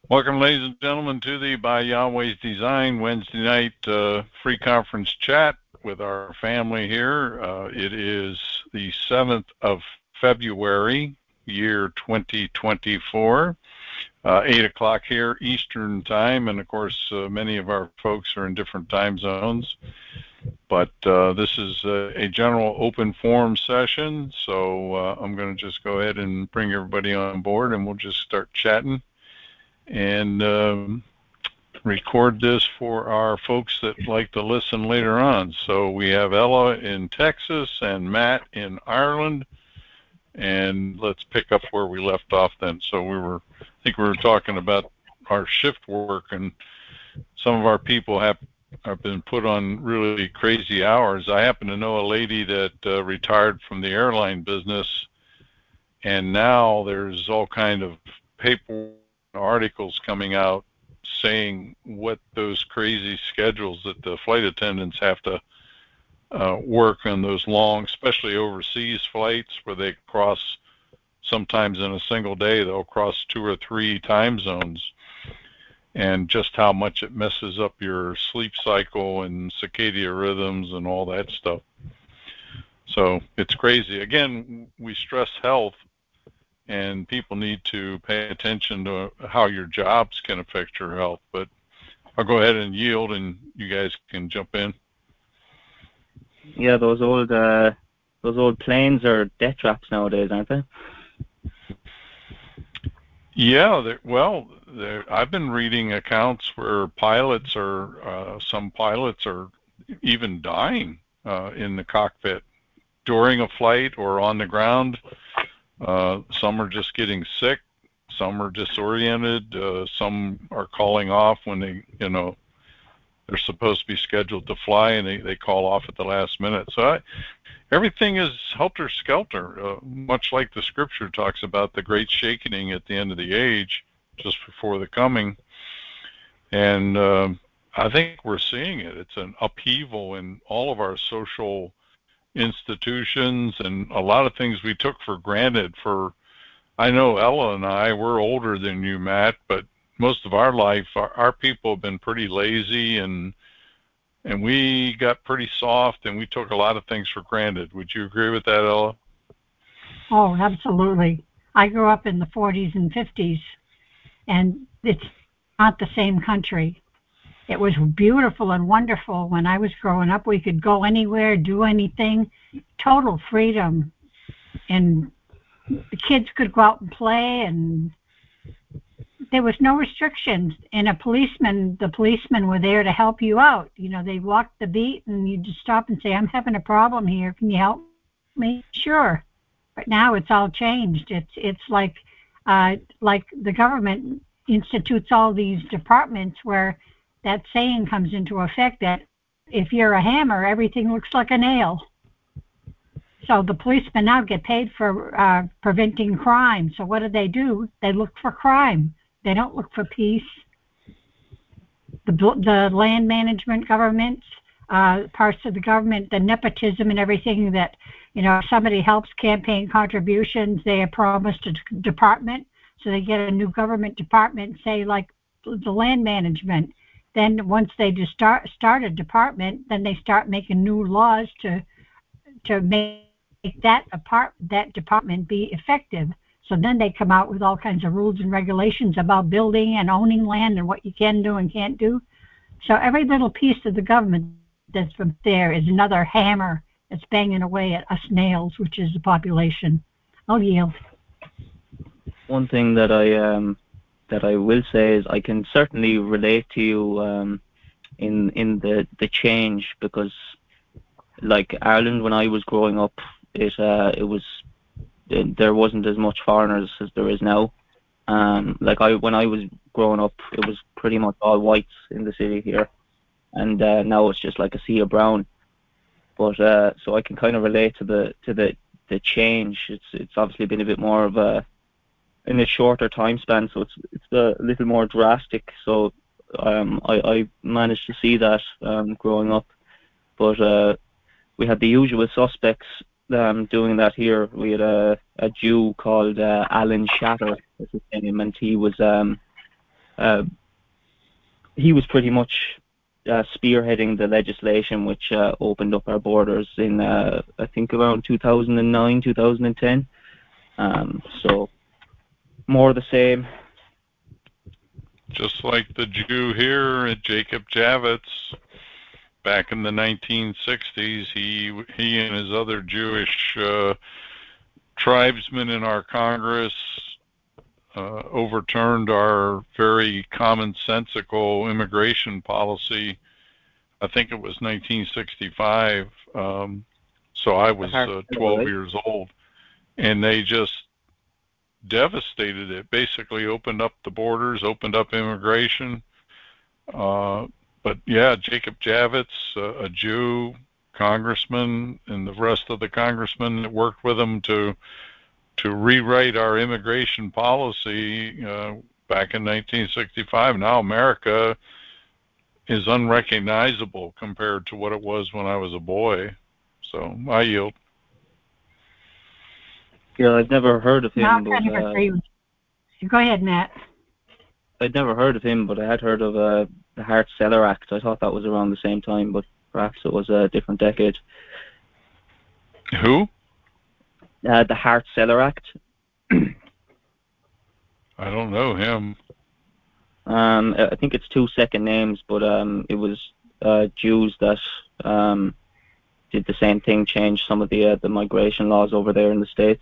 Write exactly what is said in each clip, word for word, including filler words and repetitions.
Welcome, ladies and gentlemen, to the By Yahweh's Design Wednesday night uh, free conference chat with our family here. Uh, it is the seventh of February, year twenty twenty-four, uh, eight o'clock here Eastern time, and of course, uh, many of our folks are in different time zones. But uh, this is a, a general open forum session, so uh, I'm going to just go ahead and bring everybody on board, and we'll just start chatting and um, record this for our folks that like to listen later on. So we have Ella in Texas and Matt in Ireland, and let's pick up where we left off then. So we were, I think we were talking about our shift work, and some of our people have have been put on really crazy hours. I happen to know a lady that uh, retired from the airline business, and now there's all kind of paper articles coming out saying what those crazy schedules that the flight attendants have to uh, work on those long, especially overseas flights where they cross, sometimes in a single day, they'll cross two or three time zones, and just how much it messes up your sleep cycle and circadian rhythms and all that stuff. So it's crazy. Again, we stress health, and people need to pay attention to how your jobs can affect your health. But I'll go ahead and yield, and you guys can jump in. Yeah, those old uh, those old planes are death traps nowadays, aren't they? Yeah, well, I've been reading accounts where pilots are, uh, some pilots are even dying uh, in the cockpit during a flight or on the ground. Uh, some are just getting sick. Some are disoriented. Uh, some are calling off when they, you know, they're supposed to be scheduled to fly, and they, they call off at the last minute. So I, everything is helter-skelter, uh, much like the scripture talks about the great shaking at the end of the age, just before the coming. And uh, I think we're seeing it. It's an upheaval in all of our social institutions and a lot of things we took for granted. For I know Ella and I, we're older than you, Matt, but most of our life, our, our people have been pretty lazy, and and we got pretty soft, and we took a lot of things for granted. Would you agree with that, Ella? Oh, absolutely. I grew up in the forties and fifties, and it's not the same country. It was beautiful and wonderful when I was growing up. We could go anywhere, do anything, total freedom, and the kids could go out and play, and there was no restrictions. And a policeman, the policemen were there to help you out. You know, they walked the beat, and you just stop and say, "I'm having a problem here. Can you help me?" Sure. But now it's all changed. It's it's like uh, like the government institutes all these departments where that saying comes into effect that if you're a hammer, everything looks like a nail. So the policemen now get paid for uh, preventing crime. So what do they do? They look for crime. They don't look for peace. The, the land management governments, uh, parts of the government, the nepotism and everything that, you know, if somebody helps campaign contributions, they are promised a department. So they get a new government department, say like the land management. Then once they just start, start a department, then they start making new laws to to make that apart, that department be effective. So then they come out with all kinds of rules and regulations about building and owning land and what you can do and can't do. So every little piece of the government that's from there is another hammer that's banging away at us nails, which is the population. I'll yield. One thing that I um that I will say is I can certainly relate to you um in in the the change, because like Ireland, when I was growing up, it uh it was it, there wasn't as much foreigners as there is now. Um, like I when I was growing up, it was pretty much all whites in the city here, and uh, now it's just like a sea of brown. But uh, so I can kind of relate to the to the the change. It's it's obviously been a bit more of a in a shorter time span, so it's it's a little more drastic. So um, I I managed to see that um, growing up, but uh, we had the usual suspects um, doing that here. We had a, a Jew called uh, Alan Shatter, as his name, and he was um, uh, he was pretty much uh, spearheading the legislation which uh, opened up our borders in, uh, I think, around two thousand nine, two thousand ten. Um, so, more of the same. Just like the Jew here, Jacob Javits, back in the nineteen sixties, he he and his other Jewish uh, tribesmen in our Congress uh, overturned our very commonsensical immigration policy. I think it was nineteen sixty-five. Um, so I was uh, twelve Right? years old, and they just devastated it. Basically, opened up the borders, opened up immigration. Uh, but yeah, Jacob Javits, uh, a Jew congressman, and the rest of the congressmen that worked with him to to rewrite our immigration policy uh, back in nineteen sixty-five. Now America is unrecognizable compared to what it was when I was a boy. So I yield. Yeah, I've never heard of him, Now, I but kind of uh, agree with you. Go ahead, Matt. I'd never heard of him, but I had heard of uh, the Hart-Celler Act. I thought that was around the same time, but perhaps it was a different decade. Who? Uh, the Hart-Celler Act. I don't know him. Um, I think it's two second names, but um, it was uh, Jews that um, did the same thing, changed some of the uh, the migration laws over there in the States.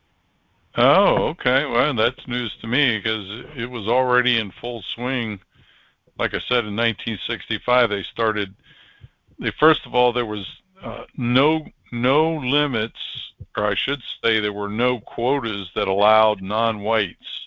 Oh, okay. Well, that's news to me because it was already in full swing. Like I said, in nineteen sixty-five, they started. They first of all, there was uh, no no limits, or I should say, there were no quotas that allowed non-whites.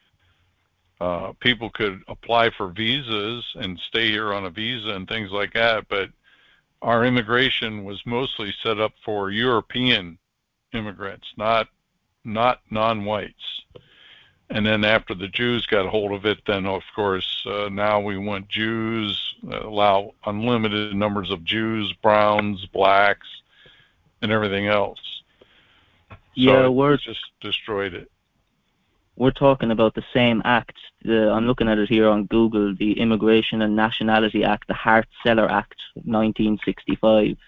Uh, people could apply for visas and stay here on a visa and things like that, but our immigration was mostly set up for European immigrants, not not non-whites. And then after the Jews got hold of it, then of course uh, now we want Jews, uh, allow unlimited numbers of Jews, browns, blacks, and everything else. Yeah, So it, we're it just destroyed it. we're talking about the same act. The, I'm looking at it here on Google, the Immigration and Nationality Act, the Hart-Celler Act, nineteen sixty-five.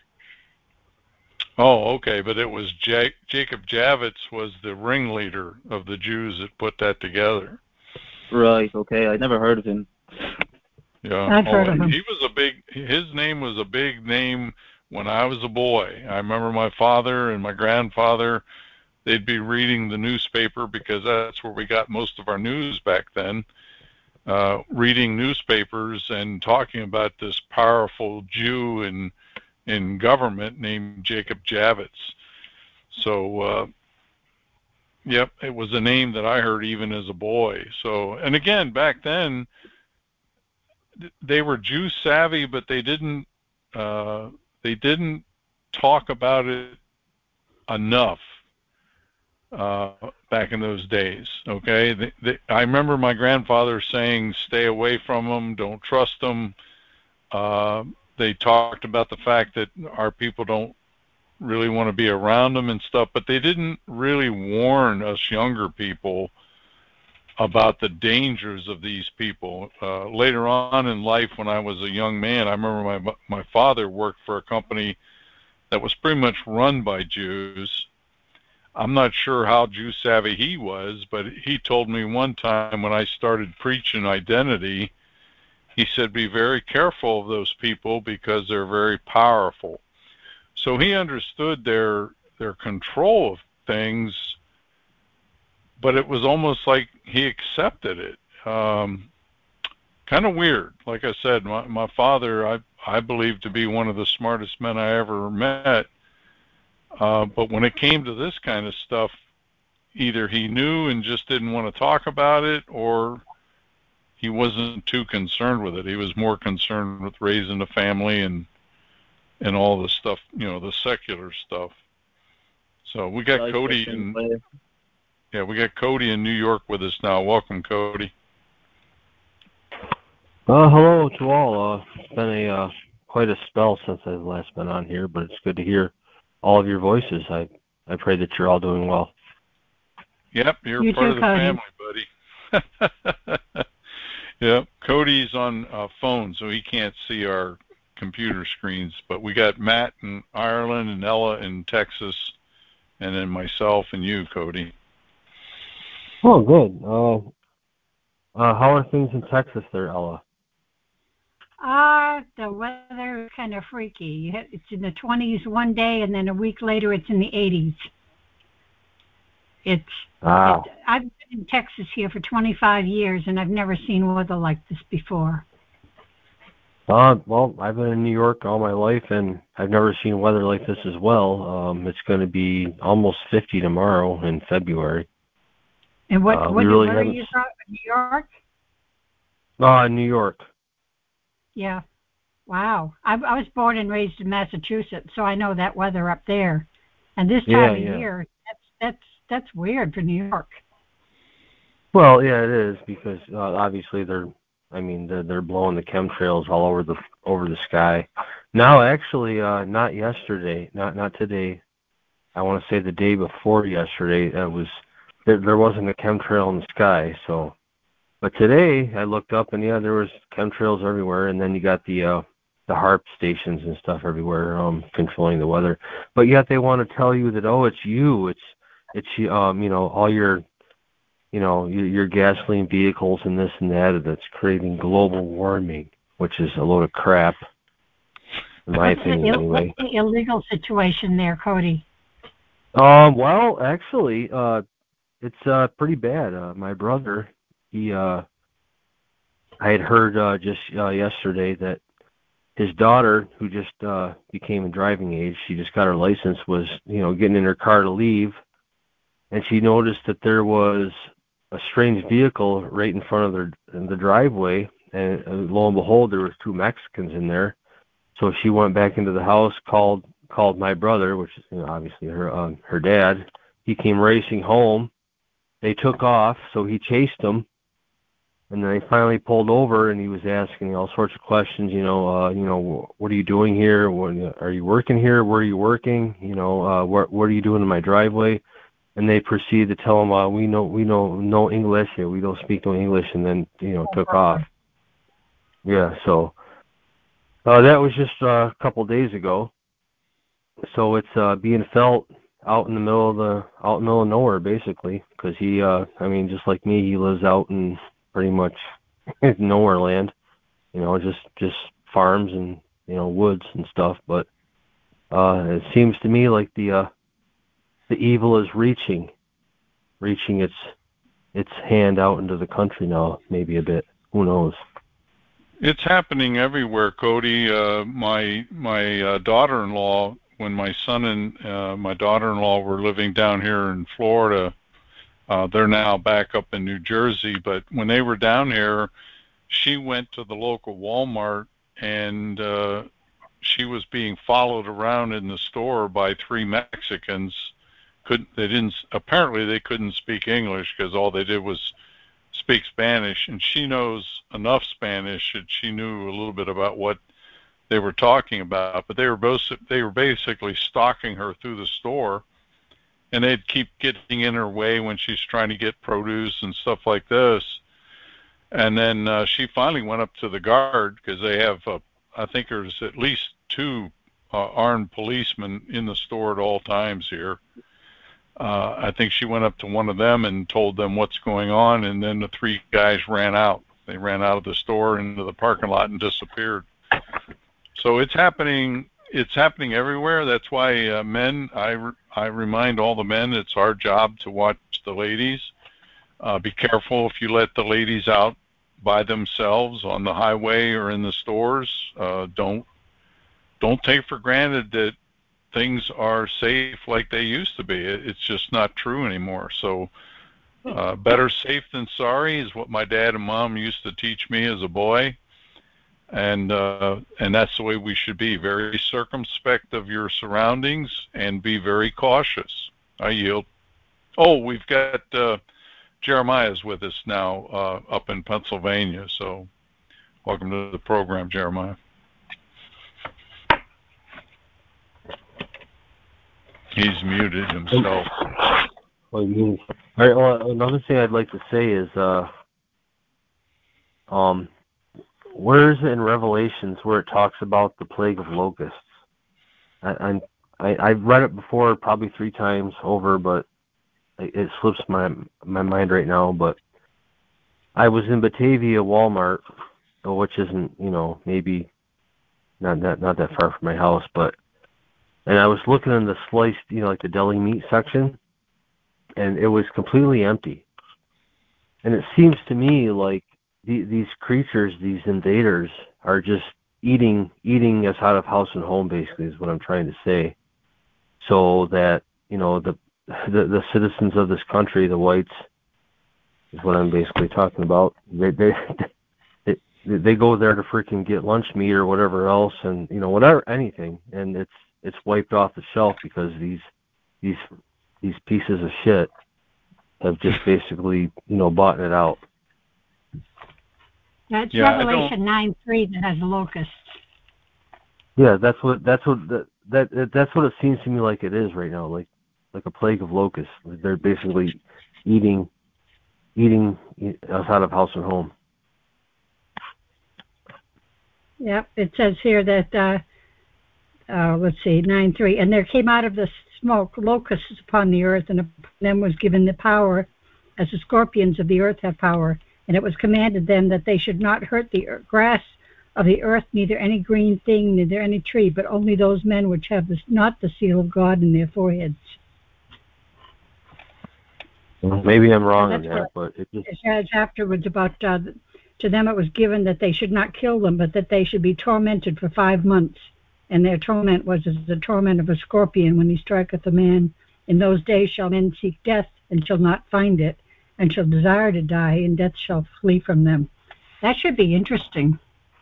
Oh, okay, but it was J- Jacob Javits was the ringleader of the Jews that put that together. Right. Okay. I'd never heard of him. Yeah. I've Oh, heard of him. he was a big. His name was a big name when I was a boy. I remember my father and my grandfather. They'd be reading the newspaper because that's where we got most of our news back then. Uh, reading newspapers and talking about this powerful Jew in in government named Jacob Javits. So, uh, yep, it was a name that I heard even as a boy. So, and again, back then they were Jew savvy, but they didn't uh, they didn't talk about it enough uh, back in those days. Okay, they, they, I remember my grandfather saying, "Stay away from them, don't trust them." Uh, they talked about the fact that our people don't really want to be around them and stuff, but they didn't really warn us younger people about the dangers of these people. Uh, later on in life, when I was a young man, I remember my my father worked for a company that was pretty much run by Jews. I'm not sure how Jew savvy he was, but he told me one time when I started preaching identity, he said, "Be very careful of those people because they're very powerful." So he understood their their control of things, but it was almost like he accepted it. Um, kind of weird. Like I said, my, my father, I I believe to be one of the smartest men I ever met. Uh, but when it came to this kind of stuff, either he knew and just didn't want to talk about it, or he wasn't too concerned with it. He was more concerned with raising a family and and all the stuff, you know, the secular stuff. So we got Yeah, I feel the Cody same in way. yeah, we got Cody in New York with us now. Welcome, Cody. Uh, hello to all. Uh, it's been a uh, quite a spell since I've last been on here, but it's good to hear all of your voices. I I pray that you're all doing well. Yep, you're You part too, of the Cody. family, buddy. Yeah, Cody's on uh, phone, so he can't see our computer screens. But we got Matt in Ireland and Ella in Texas, and then myself and you, Cody. Oh, good. Uh, uh, how are things in Texas there, Ella? Ah, uh, the weather is kind of freaky. It's in the twenties one day, and then a week later it's in the eighties. It's, Wow. it, I've been in Texas here for twenty-five years, and I've never seen weather like this before. Uh, well, I've been in New York all my life, and I've never seen weather like this as well. Um, it's going to be almost fifty tomorrow in February. And what, uh, what we really where are haven't. you from? New York? Uh, New York. Yeah. Wow. I, I was born and raised in Massachusetts, so I know that weather up there. And this Yeah, time of yeah. year, that's that's that's weird for New York. Well, yeah, it is because uh, obviously they're, I mean, they're, they're blowing the chemtrails all over the over the sky. Now, actually, uh, not yesterday, not not today. I want to say the day before yesterday. It was there, there wasn't a chemtrail in the sky. So, but today I looked up and yeah, there was chemtrails everywhere. And then you got the uh, the HAARP stations and stuff everywhere, um, controlling the weather. But yet they want to tell you that oh, it's you, it's it's um, you know, all your you know, your, your gasoline vehicles and this and that that's creating global warming, which is a load of crap, in my What's the, opinion, Ill, what's anyway. the illegal situation there, Cody? Um, well, actually, uh, it's uh pretty bad. Uh, my brother, he, uh, I had heard uh, just uh, yesterday that his daughter, who just uh, became a driving age, she just got her license, was you know getting in her car to leave, and she noticed that there was a strange vehicle right in front of their in the driveway, and uh, lo and behold, there was two Mexicans in there. So she went back into the house, called called my brother, which is you know, obviously her um, her dad. He came racing home. They took off, so he chased them, and then they finally pulled over, and he was asking all sorts of questions. You know, uh, you know, what are you doing here? What, are you working here? Where are you working? You know, uh, what what are you doing in my driveway? And they proceeded to tell him, uh, we know we know no English, yeah, we don't speak no English, and then you know took off. Yeah, so uh, that was just uh, a couple of days ago. So it's uh, being felt out in the middle of the out in the middle of nowhere, basically, because he, uh, I mean, just like me, he lives out in pretty much nowhere land. You know, just just farms and you know woods and stuff. But uh, it seems to me like the uh, the evil is reaching, reaching its its hand out into the country now, maybe a bit. Who knows? It's happening everywhere, Cody. Uh, my my uh, daughter-in-law, when my son and uh, my daughter-in-law were living down here in Florida, uh, they're now back up in New Jersey. But when they were down here, she went to the local Walmart and uh, she was being followed around in the store by three Mexicans. Couldn't they didn't apparently they couldn't speak English because all they did was speak Spanish, and she knows enough Spanish that she knew a little bit about what they were talking about. But they were both they were basically stalking her through the store, and they'd keep getting in her way when she's trying to get produce and stuff like this. And then uh, she finally went up to the guard because they have, uh, I think there's at least two uh, armed policemen in the store at all times here. Uh, I think she went up to one of them and told them what's going on, and then the three guys ran out. They ran out of the store into the parking lot and disappeared. So it's happening. It's happening everywhere. That's why uh, men, I, re- I remind all the men, it's our job to watch the ladies. Uh, be careful if you let the ladies out by themselves on the highway or in the stores. Uh, don't don't take for granted that things are safe like they used to be. It's just not true anymore. So uh, better safe than sorry is what my dad and mom used to teach me as a boy. And uh, and that's the way we should be. Very circumspect of your surroundings and be very cautious. I yield. Oh, we've got uh, Jeremiah's with us now uh, up in Pennsylvania. So welcome to the program, Jeremiah. He's muted himself. Well, you, all right, well, another thing I'd like to say is uh, Um, where is it in Revelations where it talks about the plague of locusts? I, I I've read it before, probably three times over, but it, it slips my my mind right now. But I was in Batavia Walmart, which isn't, you know, maybe not not not that far from my house, but and I was looking in the sliced, you know, like the deli meat section, and it was completely empty. And it seems to me like the, these creatures, these invaders, are just eating eating us out of house and home. Basically, is what I'm trying to say. So that, you know, the the, the citizens of this country, the whites, is what I'm basically talking about. They they they, they go there to freaking get lunch meat or whatever else, and you know, whatever, anything, and it's it's wiped off the shelf because these these these pieces of shit have just basically, you know, bought it out. That's Yeah, Revelation nine three that has locusts. Yeah, that's what that's what that, that that's what it seems to me like it is right now, like like a plague of locusts. They're basically eating eating us out of house and home. Yep, it says here that, uh, uh, let's see, nine three, and there came out of the smoke locusts upon the earth, and upon them was given the power, as the scorpions of the earth have power. And it was commanded them that they should not hurt the grass of the earth, neither any green thing, neither any tree, but only those men which have this, not the seal of God in their foreheads. Maybe I'm wrong so on that, but it just... It says afterwards about, uh, to them it was given that they should not kill them, but that they should be tormented for five months. And their torment was as the torment of a scorpion when he striketh a man. In those days shall men seek death, and shall not find it, and shall desire to die, and death shall flee from them. That should be interesting.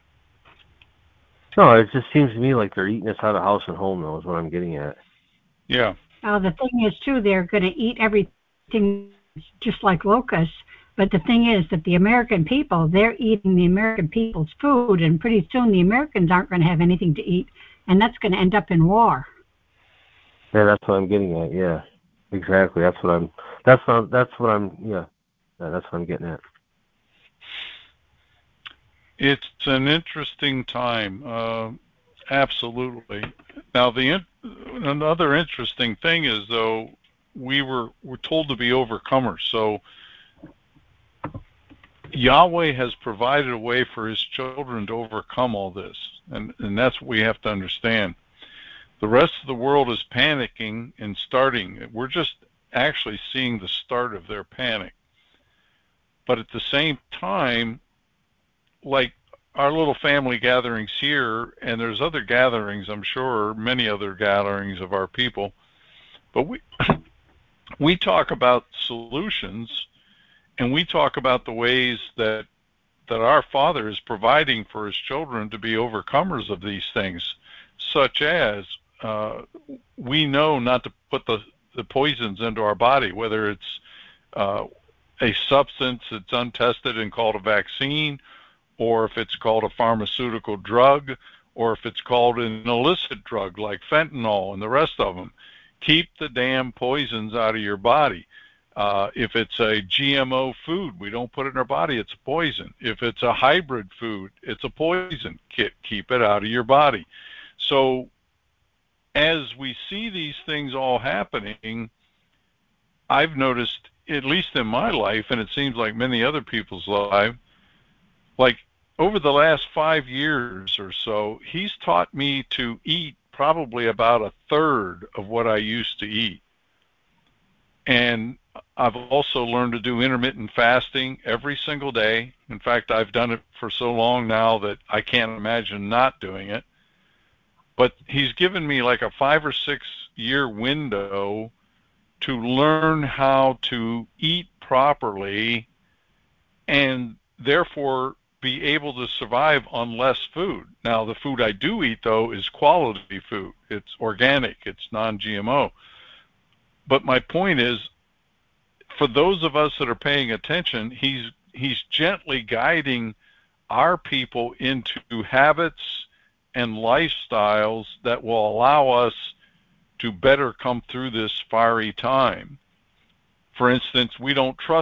No, it just seems to me like they're eating us out of house and home, though, is what I'm getting at. Yeah. Uh, the thing is, too, they're going to eat everything just like locusts. But the thing is that the American people, they're eating the American people's food, and pretty soon the Americans aren't going to have anything to eat, and that's going to end up in war. Yeah, that's what I'm getting at. Yeah, exactly. That's what I'm. That's what. That's what I'm. Yeah, yeah that's what I'm getting at. It's an interesting time, uh, absolutely. Now, the in, another interesting thing is, though, we were we're told to be overcomers. So Yahweh has provided a way for His children to overcome all this, and and that's what we have to understand. The rest of the world is panicking and starting. We're just actually seeing the start of their panic. But at the same time, like our little family gatherings here, and there's other gatherings, I'm sure, many other gatherings of our people, but we we talk about solutions, and we talk about the ways that that our Father is providing for His children to be overcomers of these things, such as uh, we know not to put the, the poisons into our body, whether it's uh, a substance that's untested and called a vaccine, or if it's called a pharmaceutical drug, or if it's called an illicit drug like fentanyl and the rest of them. Keep the damn poisons out of your body. Uh, if it's a G M O food, we don't put it in our body, it's a poison. If it's a hybrid food, it's a poison. Keep it out of your body. So as we see these things all happening, I've noticed, at least in my life, and it seems like many other people's life, like over the last five years or so, He's taught me to eat probably about a third of what I used to eat. And I've also learned to do intermittent fasting every single day. In fact, I've done it for so long now that I can't imagine not doing it. But He's given me like a five or six year window to learn how to eat properly and therefore be able to survive on less food. Now, the food I do eat, though, is quality food. It's organic. It's non-G M O. But my point is, for those of us that are paying attention, he's he's gently guiding our people into habits and lifestyles that will allow us to better come through this fiery time. For instance, we don't trust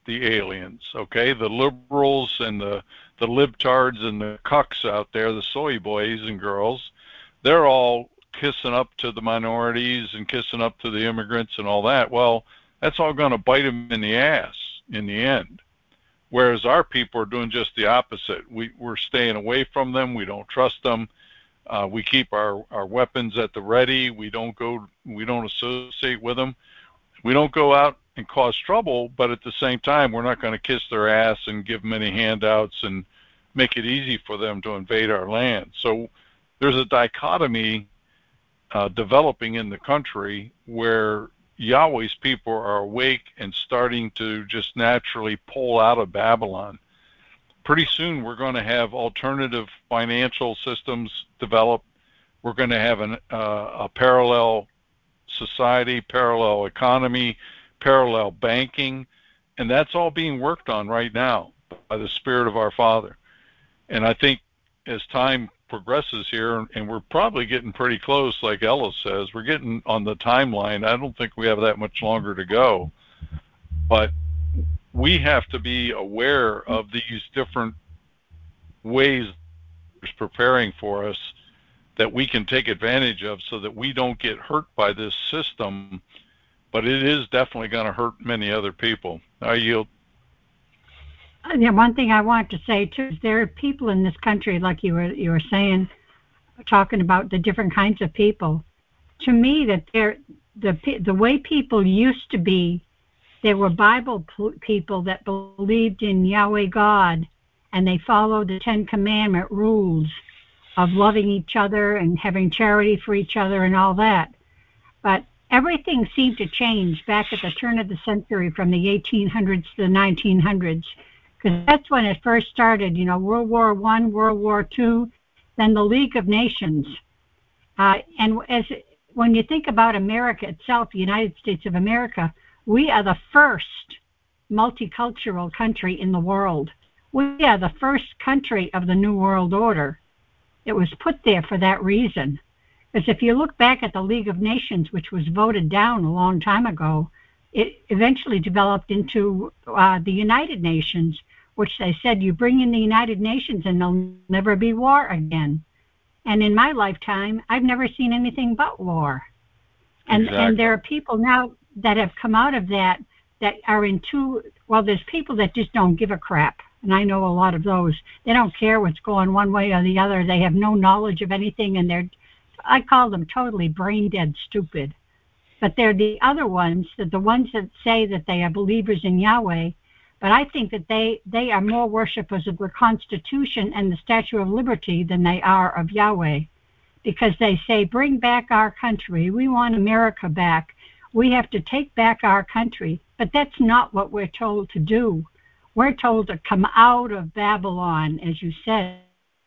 the aliens, okay? The liberals and the, the libtards and the cucks out there, the soy boys and girls, they're all kissing up to the minorities and kissing up to the immigrants and all that. Well, that's all going to bite them in the ass in the end. Whereas our people are doing just the opposite. We, we're staying away from them. We don't trust them. Uh, we keep our, our weapons at the ready. We don't go, we don't associate with them. We don't go out and cause trouble, but at the same time, we're not going to kiss their ass and give them any handouts and make it easy for them to invade our land. So there's a dichotomy uh, developing in the country where Yahweh's people are awake and starting to just naturally pull out of Babylon. Pretty soon we're going to have alternative financial systems develop. We're going to have an, uh, a parallel society, parallel economy, parallel banking, and that's all being worked on right now by the Spirit of our Father. And I think as time progresses here, and we're probably getting pretty close, like Ella says, we're getting on the timeline. I don't think we have that much longer to go, but we have to be aware of these different ways it's preparing for us that we can take advantage of so that we don't get hurt by this system, but it is definitely going to hurt many other people. I yield. Yeah, one thing I want to say too is there are people in this country, like you were you were saying, talking about the different kinds of people. To me, that they're the the way people used to be, they were Bible people that believed in Yahweh God, and they followed the Ten Commandment rules of loving each other and having charity for each other and all that. But everything seemed to change back at the turn of the century from the eighteen hundreds to the nineteen hundreds. Because that's when it first started, you know, World War One, World War Two, then the League of Nations. Uh, and as when you think about America itself, the United States of America, we are the first multicultural country in the world. We are the first country of the New World Order. It was put there for that reason. Because if you look back at the League of Nations, which was voted down a long time ago, it eventually developed into uh, the United Nations, which they said, you bring in the United Nations and there'll never be war again. And in my lifetime, I've never seen anything but war. And, exactly. and there are people now that have come out of that that are in two, well, there's people that just don't give a crap. And I know a lot of those. They don't care what's going one way or the other. They have no knowledge of anything, and they're, I call them totally brain dead stupid. But they're the other ones, that the ones that say that they are believers in Yahweh. But I think that they, they are more worshipers of the Constitution and the Statue of Liberty than they are of Yahweh. Because they say, bring back our country. We want America back. We have to take back our country. But that's not what we're told to do. We're told to come out of Babylon, as you said,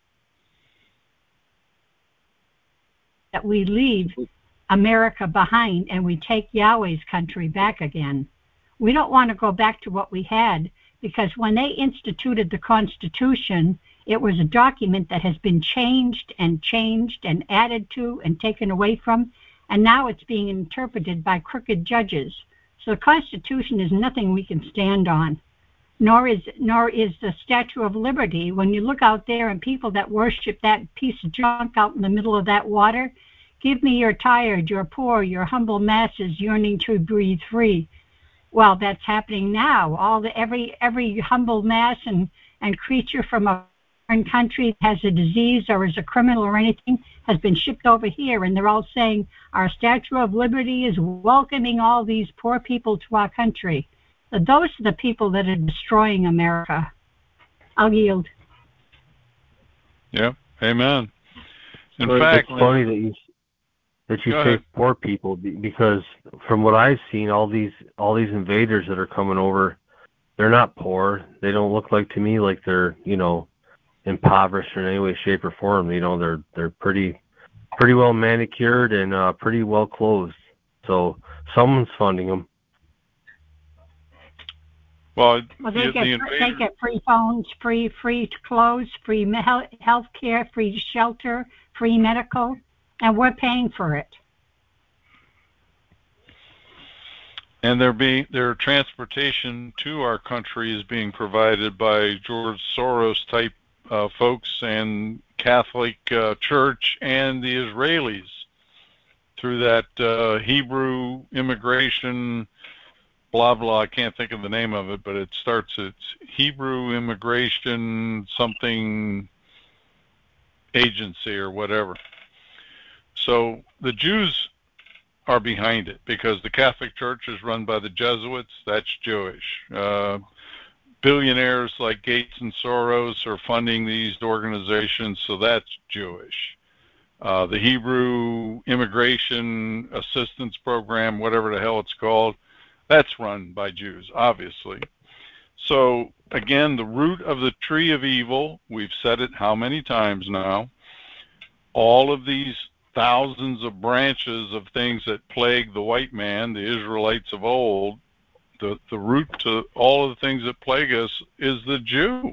that we leave America behind and we take Yahweh's country back again. We don't want to go back to what we had, because when they instituted the Constitution, it was a document that has been changed and changed and added to and taken away from, and now it's being interpreted by crooked judges. So the Constitution is nothing we can stand on, nor is nor is the Statue of Liberty. When you look out there and people that worship that piece of junk out in the middle of that water, give me your tired, your poor, your humble masses yearning to breathe free. Well, that's happening now. All the every every humble mass and, and creature from a foreign country that has a disease or is a criminal or anything has been shipped over here, and they're all saying our Statue of Liberty is welcoming all these poor people to our country. So those are the people that are destroying America. I'll yield. Yeah, amen. In well, fact, it's funny that you that you say ahead. Poor people, because from what I've seen, all these all these invaders that are coming over, they're not poor. They don't look like to me like they're, you know, impoverished in any way, shape, or form. You know, they're they're pretty pretty well manicured and uh, pretty well clothed. So someone's funding them. Well, well they, the, get, the they get free phones, free free clothes, free health care, free shelter, free medical, and we're paying for it. and their being their transportation to our country is being provided by George Soros type uh, folks and Catholic uh, Church and the Israelis through that uh, Hebrew immigration blah blah. I can't think of the name of it, but it starts it's Hebrew immigration something agency or whatever. So the Jews are behind it because the Catholic Church is run by the Jesuits. That's Jewish. Uh, billionaires like Gates and Soros are funding these organizations, so that's Jewish. Uh, the Hebrew Immigration Assistance Program, whatever the hell it's called, that's run by Jews, obviously. So again, the root of the tree of evil, we've said it how many times now, all of these thousands of branches of things that plague the white man, the Israelites of old, the, the root to all of the things that plague us is the Jew.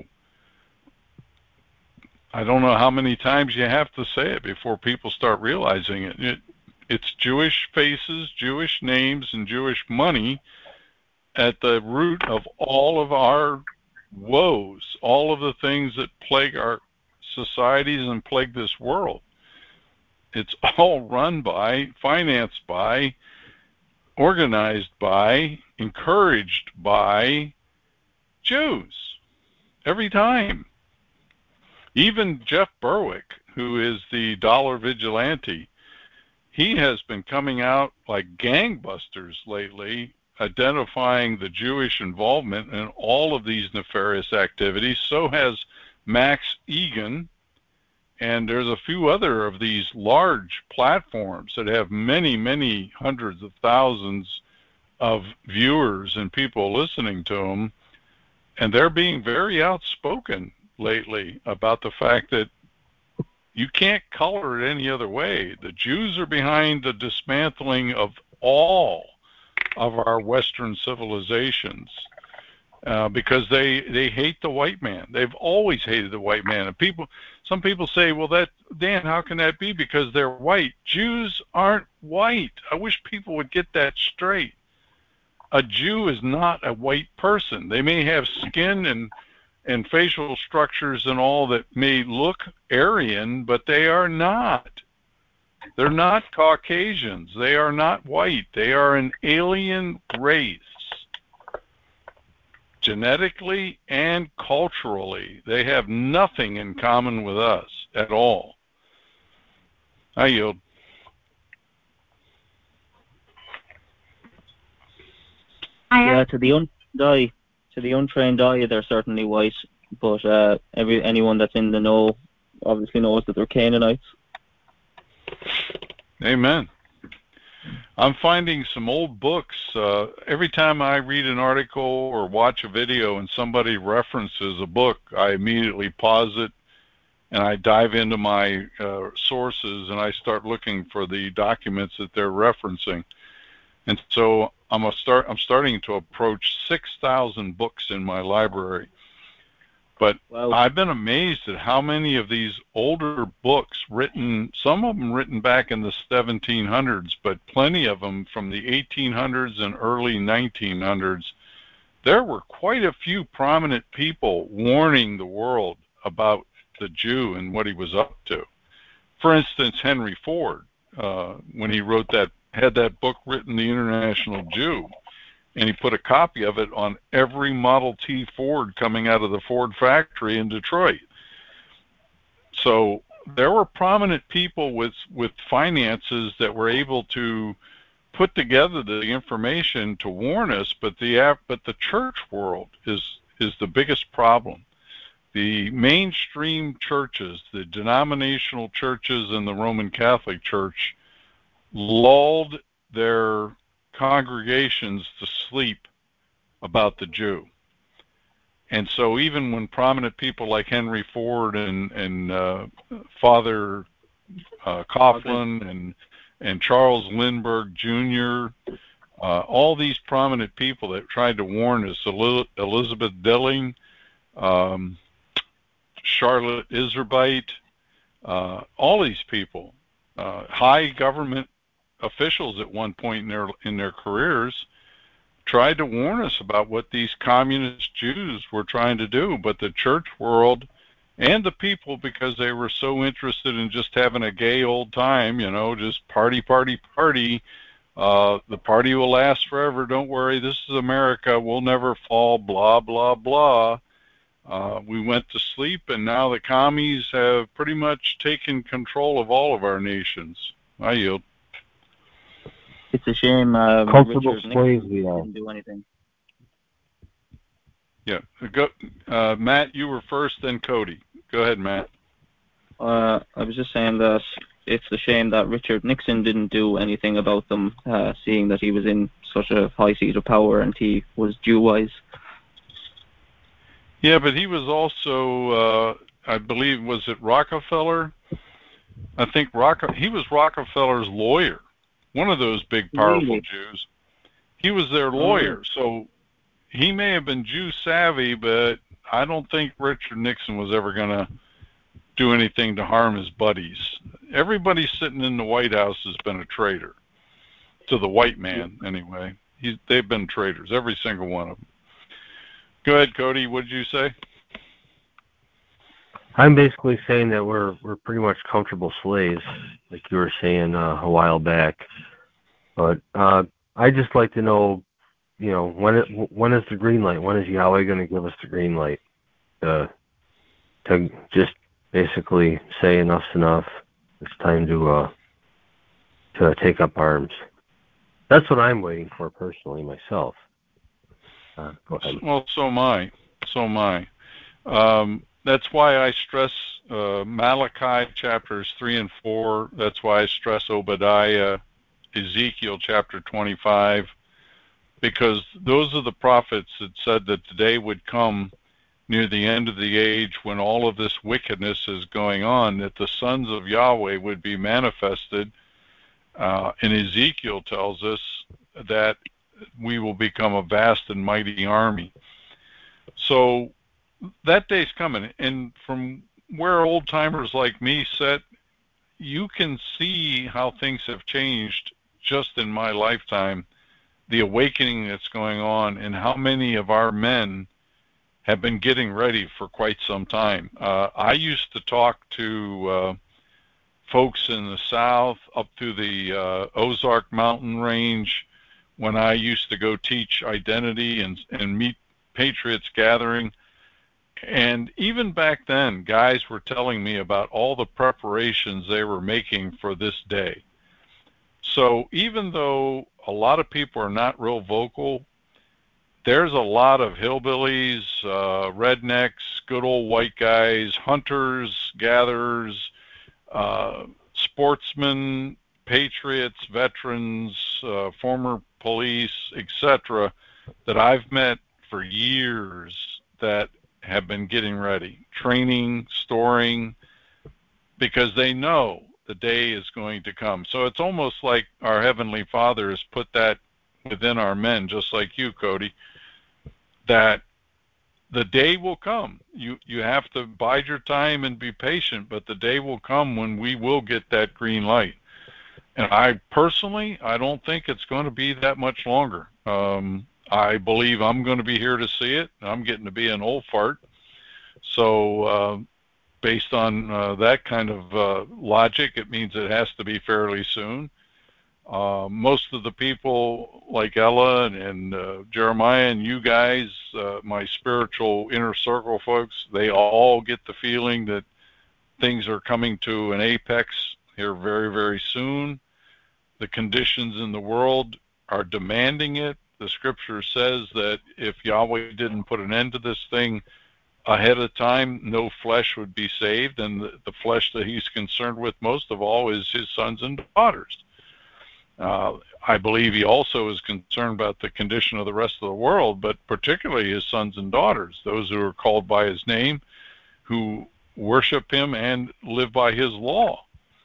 I don't know how many times you have to say it before people start realizing it. it it's Jewish faces, Jewish names, and Jewish money at the root of all of our woes, all of the things that plague our societies and plague this world. It's all run by, financed by, organized by, encouraged by Jews. Every time. Even Jeff Berwick, who is the dollar vigilante, he has been coming out like gangbusters lately, identifying the Jewish involvement in all of these nefarious activities. So has Max Egan, and there's a few other of these large platforms that have many, many hundreds of thousands of viewers and people listening to them, and they're being very outspoken lately about the fact that you can't color it any other way. The Jews are behind the dismantling of all of our Western civilizations uh, because they they hate the white man. They've always hated the white man. And people, some people say, well, that Dan, how can that be? Because they're white. Jews aren't white. I wish people would get that straight. A Jew is not a white person. They may have skin and and facial structures and all that may look Aryan, but they are not. They're not Caucasians. They are not white. They are an alien race. Genetically and culturally, they have nothing in common with us at all. I yield. Yeah, to the untrained eye, to the untrained eye, they're certainly white, but uh, every anyone that's in the know obviously knows that they're Canaanites. Amen. I'm finding some old books. Uh, every time I read an article or watch a video and somebody references a book, I immediately pause it and I dive into my uh, sources and I start looking for the documents that they're referencing. And so I'm a start. I'm starting to approach six thousand books in my library. But wow. I've been amazed at how many of these older books written, some of them written back in the seventeen hundreds, but plenty of them from the eighteen hundreds and early nineteen hundreds. There were quite a few prominent people warning the world about the Jew and what he was up to. For instance, Henry Ford, uh, when he wrote that, had that book written, The International Jew, and he put a copy of it on every Model T Ford coming out of the Ford factory in Detroit. So there were prominent people with, with finances that were able to put together the information to warn us, but the but the church world is is the biggest problem. The mainstream churches, the denominational churches and the Roman Catholic Church lulled their congregations to sleep about the Jew. And so even when prominent people like Henry Ford and, and uh, Father uh, Coughlin and, and Charles Lindbergh Junior, uh, all these prominent people that tried to warn us, Elizabeth Dilling, um, Charlotte Iserbyt, uh, all these people, uh, high government officials at one point in their in their careers, tried to warn us about what these communist Jews were trying to do, but the church world and the people, because they were so interested in just having a gay old time, you know, just party, party, party. Uh, the party will last forever. Don't worry. This is America. We'll never fall, blah, blah, blah. Uh, we went to sleep, and now the commies have pretty much taken control of all of our nations. I yield. It's a shame uh, Comfortable Richard slaves Nixon we are. didn't do anything. Yeah. Go, uh, Matt, you were first, then Cody. Go ahead, Matt. Uh, I was just saying that it's a shame that Richard Nixon didn't do anything about them, uh, seeing that he was in such a high seat of power and he was Jew-wise. Yeah, but he was also, uh, I believe, was it Rockefeller? I think Rock. He was Rockefeller's lawyer, one of those big, powerful Really? Jews. He was their Oh. lawyer, so he may have been Jew savvy, but I don't think Richard Nixon was ever going to do anything to harm his buddies. Everybody sitting in the White House has been a traitor to the white man, anyway. He's, they've been traitors, every single one of them. Go ahead, Cody. What did you say? I'm basically saying that we're we're pretty much comfortable slaves, like you were saying uh, a while back. But uh, I just like to know, you know, when it, when is the green light? When is Yahweh going to give us the green light? Uh, to just basically say enough's enough. It's time to uh, to take up arms. That's what I'm waiting for personally myself. Uh, go ahead. Well, so am I. So am I. Um, that's why I stress uh, Malachi chapters three and four. That's why I stress Obadiah, Ezekiel chapter twenty-five, because those are the prophets that said that the day would come near the end of the age when all of this wickedness is going on, that the sons of Yahweh would be manifested. Uh, and Ezekiel tells us that we will become a vast and mighty army. So that day's coming. And from where old timers like me sit, you can see how things have changed just in my lifetime, the awakening that's going on, and how many of our men have been getting ready for quite some time. Uh, I used to talk to uh, folks in the south up through the uh, Ozark mountain range when I used to go teach identity and, and meet Patriots gathering. And even back then, guys were telling me about all the preparations they were making for this day. So even though a lot of people are not real vocal, there's a lot of hillbillies, uh, rednecks, good old white guys, hunters, gatherers, uh, sportsmen, patriots, veterans, uh, former police, et cetera, that I've met for years that have been getting ready, training, storing, because they know the day is going to come. So it's almost like our Heavenly Father has put that within our men, just like you, Cody, that the day will come. You you have to bide your time and be patient, but the day will come when we will get that green light. And I personally, I don't think it's going to be that much longer. Um, I believe I'm going to be here to see it. I'm getting to be an old fart. So uh, based on uh, that kind of uh, logic, it means it has to be fairly soon. Uh, most of the people like Ella and, and uh, Jeremiah and you guys, uh, my spiritual inner circle folks, they all get the feeling that things are coming to an apex here very, very soon. The conditions in the world are demanding it. The scripture says that if Yahweh didn't put an end to this thing ahead of time, no flesh would be saved. And the, the flesh that he's concerned with most of all is his sons and daughters. Uh, I believe he also is concerned about the condition of the rest of the world, but particularly his sons and daughters, those who are called by his name, who worship him and live by his law.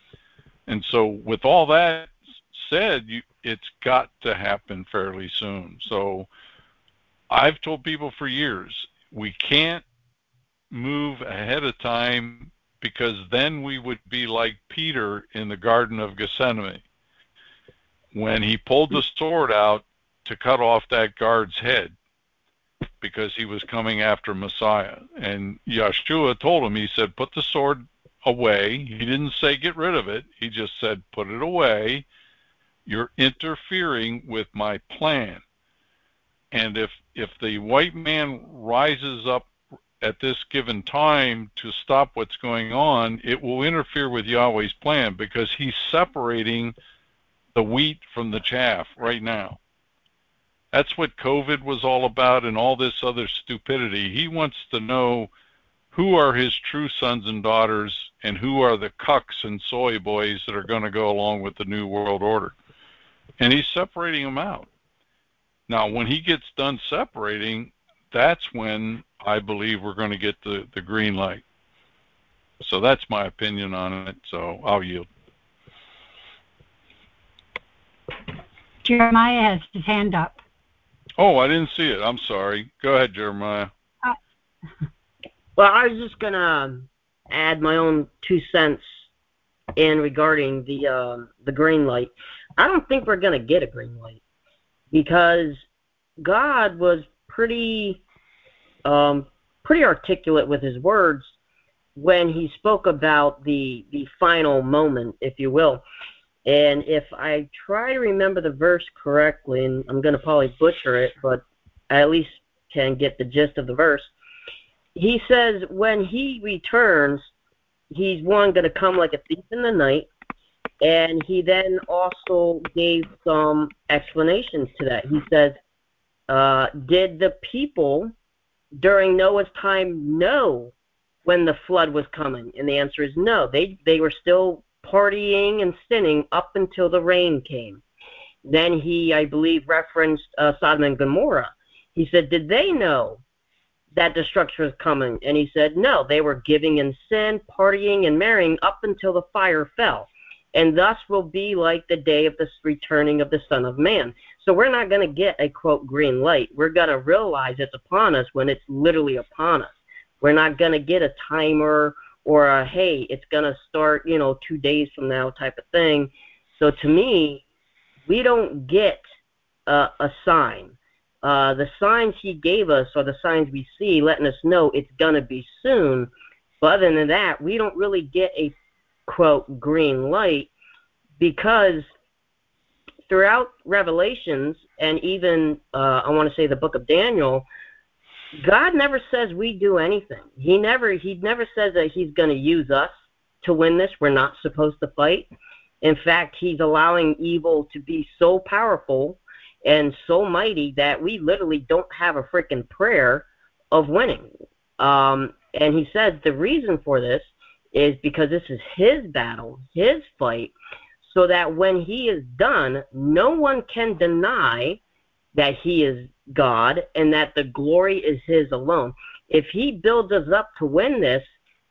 And so with all that said, you, it's got to happen fairly soon. So I've told people for years, we can't move ahead of time, because then we would be like Peter in the Garden of Gethsemane. When he pulled the sword out to cut off that guard's head because he was coming after Messiah. And Yeshua told him, he said, put the sword away. He didn't say get rid of it. He just said, put it away. You're interfering with my plan. And if if the white man rises up at this given time to stop what's going on, it will interfere with Yahweh's plan, because he's separating the wheat from the chaff right now. That's what COVID was all about and all this other stupidity. He wants to know who are his true sons and daughters and who are the cucks and soy boys that are going to go along with the New World Order. And he's separating them out. Now, when he gets done separating, that's when I believe we're going to get the, the green light. So that's my opinion on it, so I'll yield. Jeremiah has his hand up. Oh, I didn't see it. I'm sorry. Go ahead, Jeremiah. Uh, well, I was just going to add my own two cents in regarding the uh, the green light. I don't think we're going to get a green light, because God was pretty um, pretty articulate with his words when he spoke about the the final moment, if you will. And if I try to remember the verse correctly, and I'm going to probably butcher it, but I at least can get the gist of the verse, he says when he returns, he's one going to come like a thief in the night. And he then also gave some explanations to that. He says, uh, did the people during Noah's time know when the flood was coming? And the answer is no. They they were still partying and sinning up until the rain came. Then he, I believe, referenced uh, Sodom and Gomorrah. He said, did they know that destruction was coming? And he said, no. They were giving in sin, partying, and marrying up until the fire fell. And thus will be like the day of the returning of the Son of Man. So we're not going to get a, quote, green light. We're going to realize it's upon us when it's literally upon us. We're not going to get a timer or a, hey, it's going to start, you know, two days from now type of thing. So to me, we don't get uh, a sign. Uh, the signs he gave us are the signs we see, letting us know it's going to be soon. But other than that, we don't really get a, quote, green light, because throughout Revelations and even, uh, I want to say the book of Daniel, God never says we do anything. He never, he never says that he's going to use us to win this. We're not supposed to fight. In fact, he's allowing evil to be so powerful and so mighty that we literally don't have a freaking prayer of winning. Um, and he says the reason for this is because this is his battle, his fight, so that when he is done, no one can deny that he is God and that the glory is his alone. If he builds us up to win this,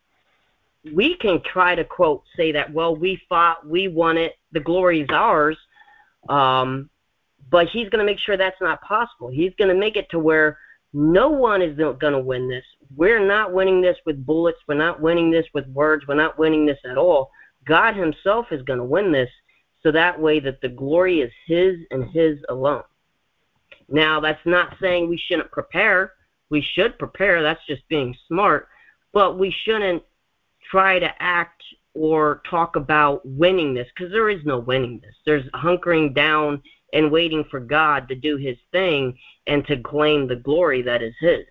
we can try to, quote, say that, well, we fought, we won it, the glory is ours, um, but he's going to make sure that's not possible. He's going to make it to where no one is going to win this. We're not winning this with bullets. We're not winning this with words. We're not winning this at all. God himself is going to win this, so that way that the glory is his and his alone. Now, that's not saying we shouldn't prepare. We should prepare. That's just being smart. But we shouldn't try to act or talk about winning this, because there is no winning this. There's hunkering down and waiting for God to do his thing and to claim the glory that is his.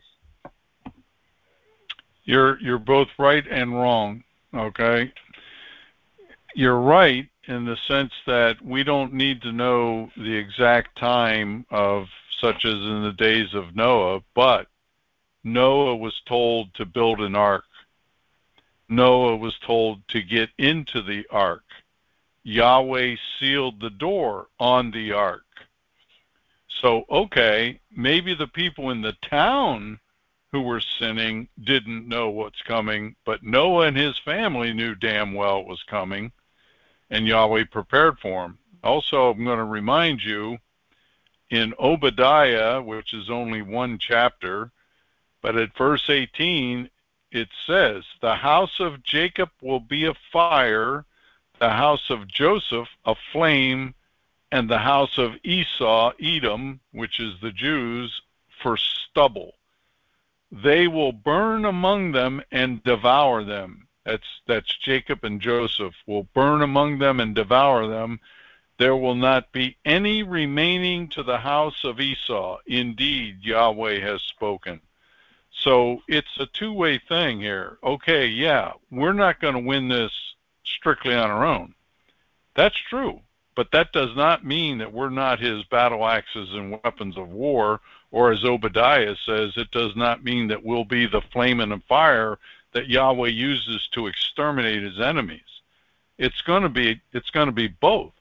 You're you're both right and wrong, okay? You're right in the sense that we don't need to know the exact time of such as in the days of Noah, but Noah was told to build an ark. Noah was told to get into the ark. Yahweh sealed the door on the ark. So, okay, maybe the people in the town who were sinning didn't know what's coming, but Noah and his family knew damn well it was coming, and Yahweh prepared for him. Also, I'm going to remind you, in Obadiah, which is only one chapter, but at verse eighteen, it says, the house of Jacob will be a fire, the house of Joseph a flame and the house of Esau, Edom, which is the Jews, for stubble. They will burn among them and devour them. That's, that's Jacob and Joseph will burn among them and devour them. There will not be any remaining to the house of Esau. Indeed, Yahweh has spoken. So it's a two-way thing here. Okay, yeah, we're not going to win this strictly on our own. That's true. But that does not mean that we're not his battle axes and weapons of war, or as Obadiah says, it does not mean that we'll be the flame and the fire that Yahweh uses to exterminate his enemies. It's going to be, it's going to be both.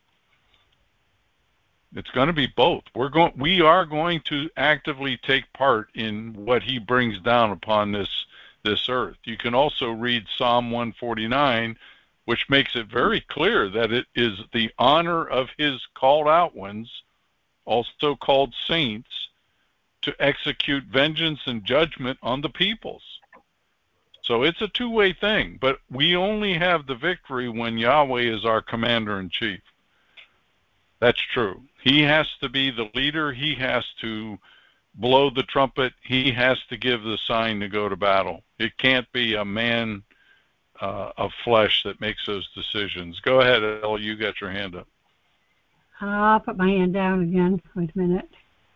It's going to be both. We're going, we are going to actively take part in what he brings down upon this, this earth. You can also read Psalm one forty-nine, which makes it very clear that it is the honor of his called out ones, also called saints, to execute vengeance and judgment on the peoples. So it's a two-way thing, but we only have the victory when Yahweh is our commander-in-chief. That's true. He has to be the leader. He has to blow the trumpet. He has to give the sign to go to battle. It can't be a man Uh, of flesh that makes those decisions. Go ahead, Elle, you got your hand up. I'll put my hand down again. Wait a minute.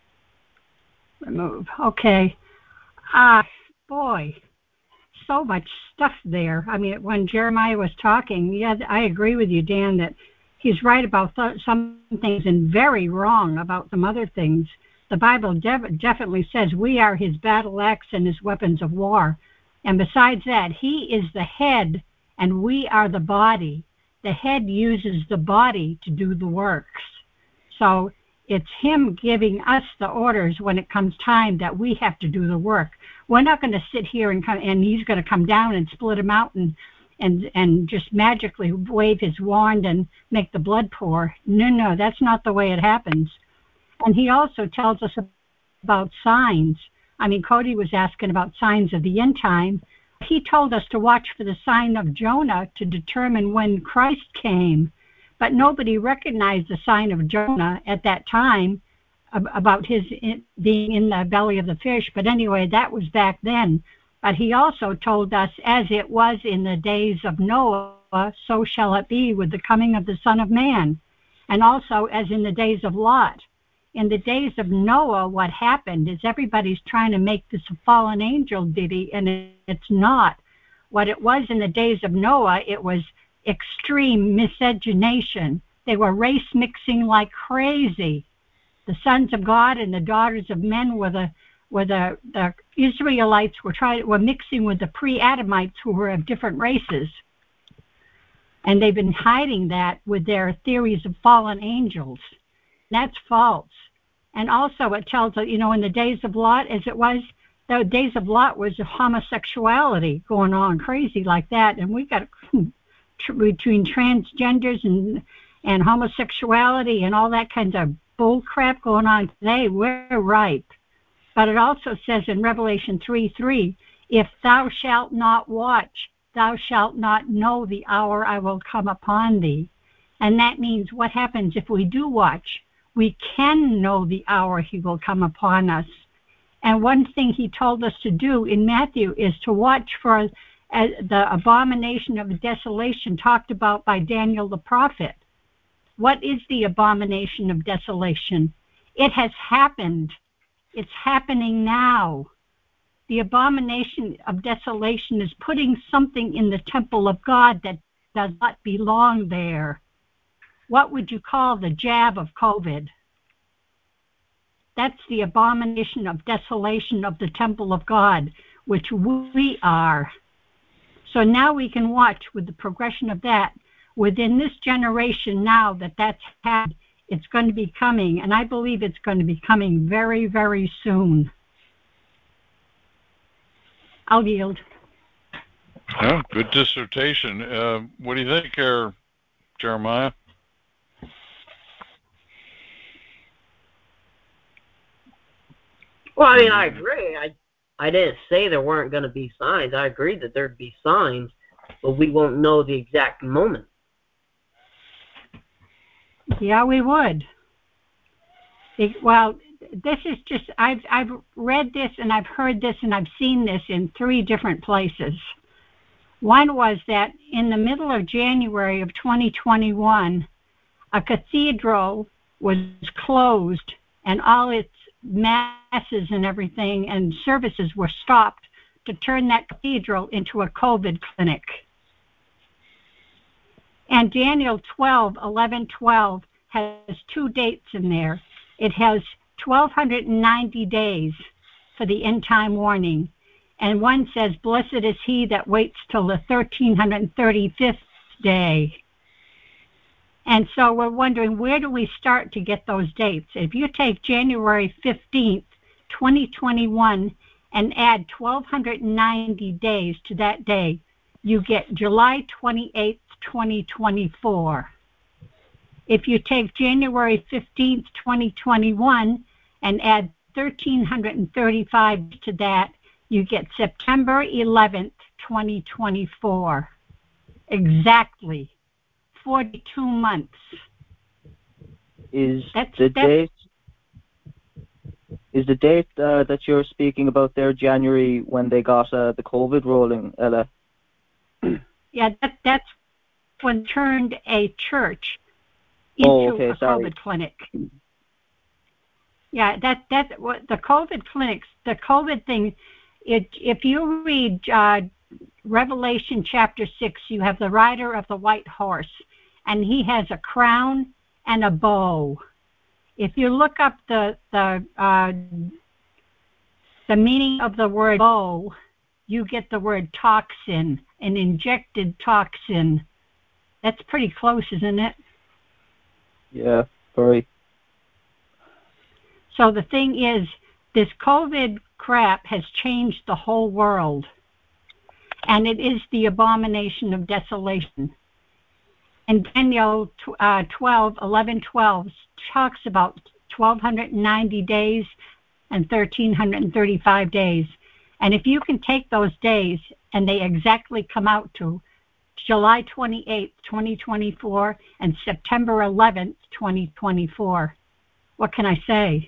Remove. Okay. Ah, uh, boy, so much stuff there. I mean, when Jeremiah was talking, yeah, I agree with you, Dan, that he's right about th- some things and very wrong about some other things. The Bible def- definitely says we are his battle axe and his weapons of war. And besides that, he is the head and we are the body. The head uses the body to do the works. So it's him giving us the orders when it comes time that we have to do the work. We're not going to sit here and come, and he's going to come down and split them out and, and, and just magically wave his wand and make the blood pour. No, no, that's not the way it happens. And he also tells us about signs. I mean, Cody was asking about signs of the end time. He told us to watch for the sign of Jonah to determine when Christ came, but nobody recognized the sign of Jonah at that time about his being in the belly of the fish. But anyway, that was back then. But he also told us, as it was in the days of Noah, so shall it be with the coming of the Son of Man. And also as in the days of Lot. In the days of Noah, what happened is everybody's trying to make this a fallen angel ditty, and it's not. What it was in the days of Noah, it was extreme miscegenation. They were race mixing like crazy. The sons of God and the daughters of men were the were the, the Israelites were trying were mixing with the pre-Adamites who were of different races. And they've been hiding that with their theories of fallen angels. That's false. And also it tells us, you know, in the days of Lot, as it was, the days of Lot was homosexuality going on crazy like that. And we got between transgenders and, and homosexuality and all that kind of bull crap going on today, we're ripe. But it also says in Revelation three three, if thou shalt not watch, thou shalt not know the hour I will come upon thee. And that means what happens if we do watch? We can know the hour he will come upon us. And one thing he told us to do in Matthew is to watch for uh, the abomination of desolation talked about by Daniel the prophet. What is the abomination of desolation? It has happened. It's happening now. The abomination of desolation is putting something in the temple of God that does not belong there. What would you call the jab of COVID? That's the abomination of desolation of the temple of God, which we are. So now we can watch with the progression of that. Within this generation now that that's happened, it's going to be coming, and I believe it's going to be coming very, very soon. I'll yield. Yeah, good dissertation. Uh, what do you think here, Jeremiah? Well, I mean, I agree. I I didn't say there weren't going to be signs. I agreed that there'd be signs, but we won't know the exact moment. Yeah, we would. It, well, this is just, I've, I've read this and I've heard this and I've seen this in three different places. One was that in the middle of January of twenty twenty-one, a cathedral was closed and all its masses and everything and services were stopped to turn that cathedral into a COVID clinic. And Daniel twelve, eleven, twelve has two dates in there. It has twelve ninety days for the end time warning. And one says, blessed is he that waits till the one thousand three hundred thirty-fifth day. And so we're wondering, where do we start to get those dates? If you take January fifteenth, twenty twenty-one, and add twelve ninety days to that day, you get July twenty-eighth, twenty twenty-four. If you take January fifteenth, twenty twenty-one, and add one thousand three hundred thirty-five to that, you get September eleventh, twenty twenty-four. Exactly. forty-two months. Is That's, the that's, date is the date uh, that you're speaking about there January when they got uh, the COVID rolling, Ella? Yeah, that, that's when turned a church into oh, okay, a sorry. COVID clinic. Yeah, that that what the COVID clinics, the COVID thing. It, if you read uh, Revelation chapter six, you have the rider of the white horse, and he has a crown and a bow. If you look up the the uh, the meaning of the word bow, you get the word toxin, an injected toxin. That's pretty close, isn't it? Yeah, very. So the thing is, this COVID crap has changed the whole world. And it is the abomination of desolation. And Daniel uh, twelve, eleven, twelve talks about twelve ninety days and one thousand three hundred thirty-five days. And if you can take those days and they exactly come out to July twenty-eighth, twenty twenty-four and September eleventh, twenty twenty-four, what can I say?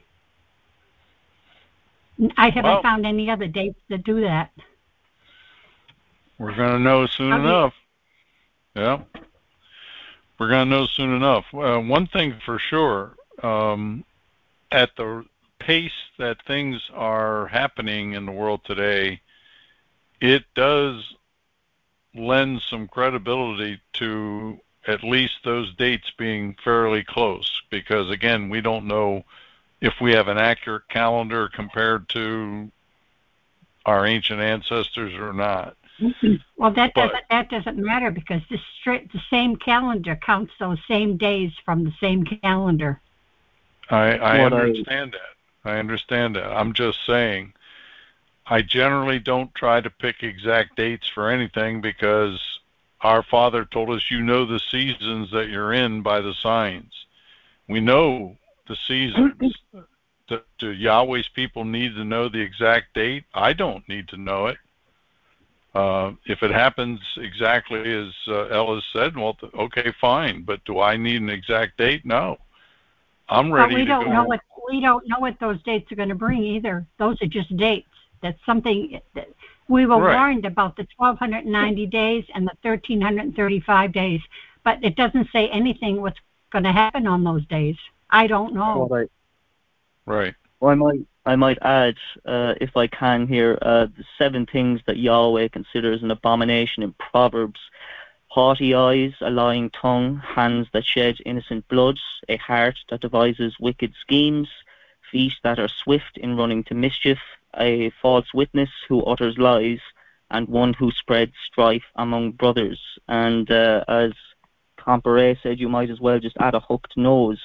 I haven't Well, found any other dates that do that. We're going to know soon Okay. enough. Yeah. We're going to know soon enough. Uh, one thing for sure, um, at the pace that things are happening in the world today, it does lend some credibility to at least those dates being fairly close, because again, we don't know if we have an accurate calendar compared to our ancient ancestors or not. Well, that But- doesn't that doesn't matter because this stri- the same calendar counts those same days from the same calendar. I, I What I- understand that. I understand that. I'm just saying, I generally don't try to pick exact dates for anything because our Father told us, you know the seasons that you're in by the signs. We know the seasons. Do, do Yahweh's people need to know the exact date? I don't need to know it. Uh, if it happens exactly as uh, Ella said, well, th- okay, fine. But do I need an exact date? No. I'm But ready we to don't go. know what we don't know what those dates are going to bring either. Those are just dates. That's something that we were Right. warned about the twelve ninety days and the one thousand three hundred thirty-five days, but it doesn't say anything what's going to happen on those days. I don't know. What I, Right. Well, I might, I might add, uh, if I can here, uh, the seven things that Yahweh considers an abomination in Proverbs: haughty eyes, a lying tongue, hands that shed innocent blood, a heart that devises wicked schemes, feet that are swift in running to mischief, a false witness who utters lies, and one who spreads strife among brothers. And uh, as Compare said, you might as well just add a hooked nose.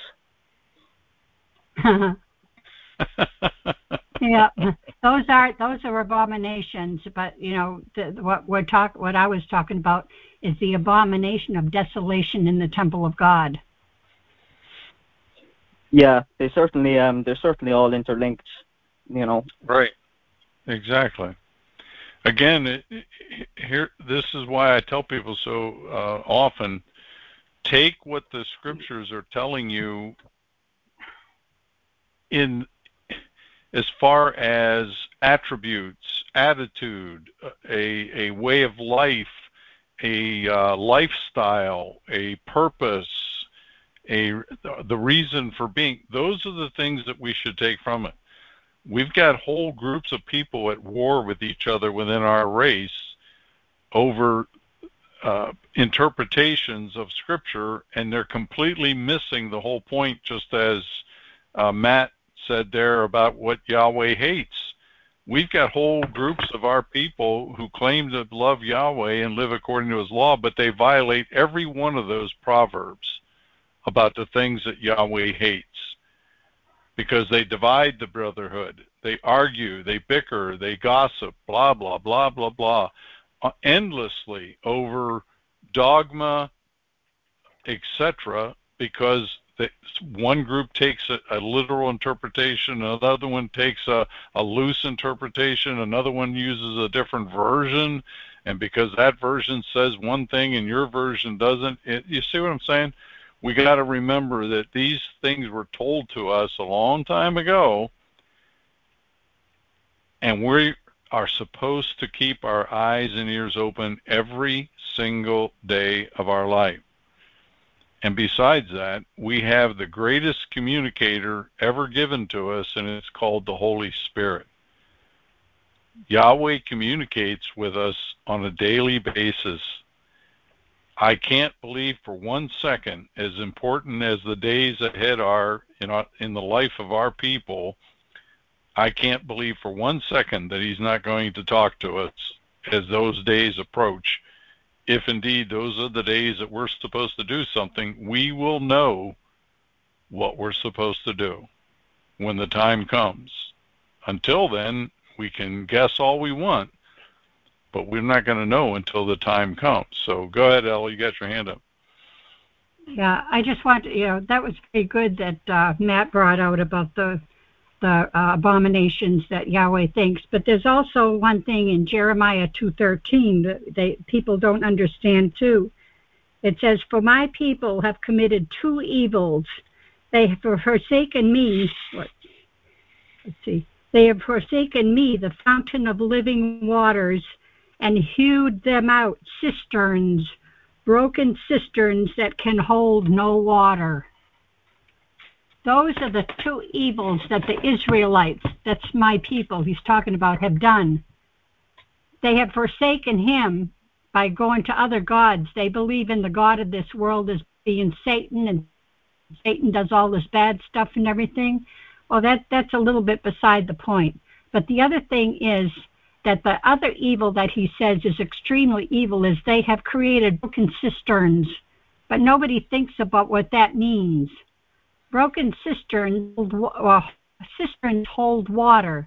Yeah, those are those are abominations. But you know the, what we're talk what I was talking about is the abomination of desolation in the temple of God. Yeah, they certainly um they're certainly all interlinked, you know. Right. Exactly. Again, it, it, here, this is why I tell people so uh, often, take what the scriptures are telling you in as far as attributes, attitude, a, a way of life, a uh, lifestyle, a purpose, a the reason for being. Those are the things that we should take from it. We've got whole groups of people at war with each other within our race over uh, interpretations of Scripture, and they're completely missing the whole point, just as uh, Matt said there about what Yahweh hates. We've got whole groups of our people who claim to love Yahweh and live according to his law, but they violate every one of those proverbs about the things that Yahweh hates, because they divide the brotherhood, they argue, they bicker, they gossip, blah, blah, blah, blah, blah, uh, endlessly over dogma, et cetera, because the, one group takes a, a literal interpretation, another one takes a, a loose interpretation, another one uses a different version, and because that version says one thing and your version doesn't, it, you see what I'm saying? We got to remember that these things were told to us a long time ago, and we are supposed to keep our eyes and ears open every single day of our life. And besides that, we have the greatest communicator ever given to us, and it's called the Holy Spirit. Yahweh communicates with us on a daily basis. I can't believe for one second, as important as the days ahead are in, our, in the life of our people, I can't believe for one second that he's not going to talk to us as those days approach. If indeed those are the days that we're supposed to do something, we will know what we're supposed to do when the time comes. Until then, we can guess all we want, but we're not going to know until the time comes. So go ahead, Ellie, you got your hand up. Yeah, I just want to, you know, that was very good that uh, Matt brought out about the the uh, abominations that Yahweh thinks. But there's also one thing in Jeremiah two thirteen that they people don't understand too. It says, "For my people have committed two evils. They have forsaken me." What? Let's see. They have forsaken me, the fountain of living waters, and hewed them out cisterns, broken cisterns that can hold no water. Those are the two evils that the Israelites, that's my people he's talking about, have done. They have forsaken him by going to other gods. They believe in the God of this world as being Satan, and Satan does all this bad stuff and everything. Well, that that's a little bit beside the point. But the other thing is that the other evil that he says is extremely evil is they have created broken cisterns, but nobody thinks about what that means. Broken cisterns, well, cisterns hold water.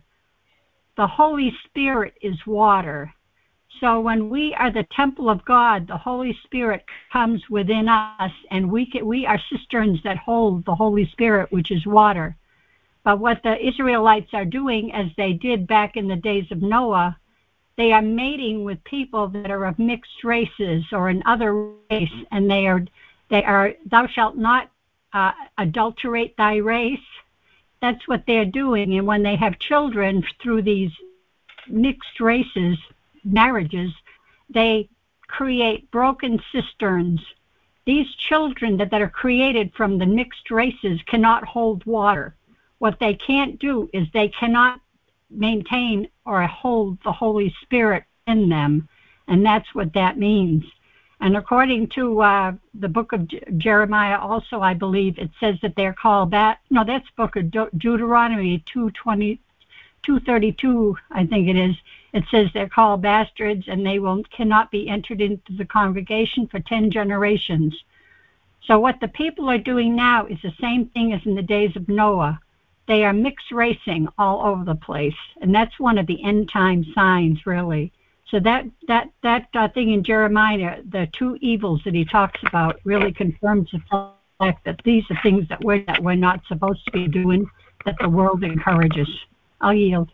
The Holy Spirit is water. So when we are the temple of God, the Holy Spirit comes within us, and we can, we are cisterns that hold the Holy Spirit, which is water. But what the Israelites are doing, as they did back in the days of Noah, they are mating with people that are of mixed races or another race, and they are, they are, thou shalt not uh, adulterate thy race. That's what they're doing. And when they have children through these mixed races, marriages, they create broken cisterns. These children that, that are created from the mixed races cannot hold water. What they can't do is they cannot maintain or hold the Holy Spirit in them, and that's what that means. And according to uh, the book of Je- Jeremiah also, I believe, it says that they're called that. No, that's book of De- Deuteronomy two twenty, two thirty-two, I think it is. It says they're called bastards, and they will cannot be entered into the congregation for ten generations. So what the people are doing now is the same thing as in the days of Noah. They are mixed racing all over the place, and that's one of the end time signs, really. So that that that uh, thing in Jeremiah, the two evils that he talks about, really confirms the fact that these are things that we're that we're not supposed to be doing, that the world encourages. I'll yield.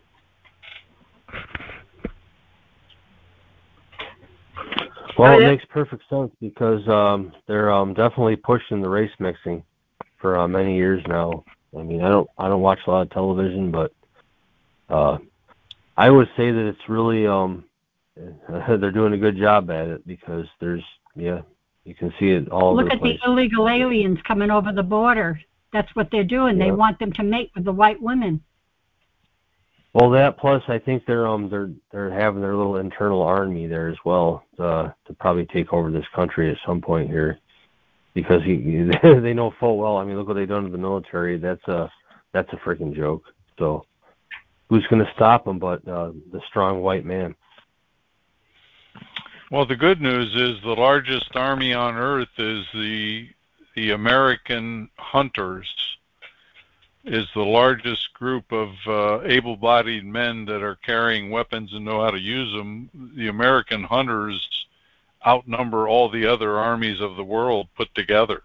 Well, I it mean, makes perfect sense because um, they're um, definitely pushing the race mixing for uh, many years now. I mean, I don't I don't watch a lot of television, but uh, I would say that it's really um, they're doing a good job at it because there's yeah you can see it all over Look the at the place. illegal aliens coming over the border. That's what they're doing. They Yeah. want them to mate with the white women. Well, that plus I think they're um they're they're having their little internal army there as well uh, to probably take over this country at some point here because he they know full well. I mean, look what they've done to the military. That's a that's a freaking joke. So who's going to stop them but uh, the strong white man? Well, the good news is the largest army on earth is the the American hunters. Is the largest group of uh, able-bodied men that are carrying weapons and know how to use them. The American hunters outnumber all the other armies of the world put together.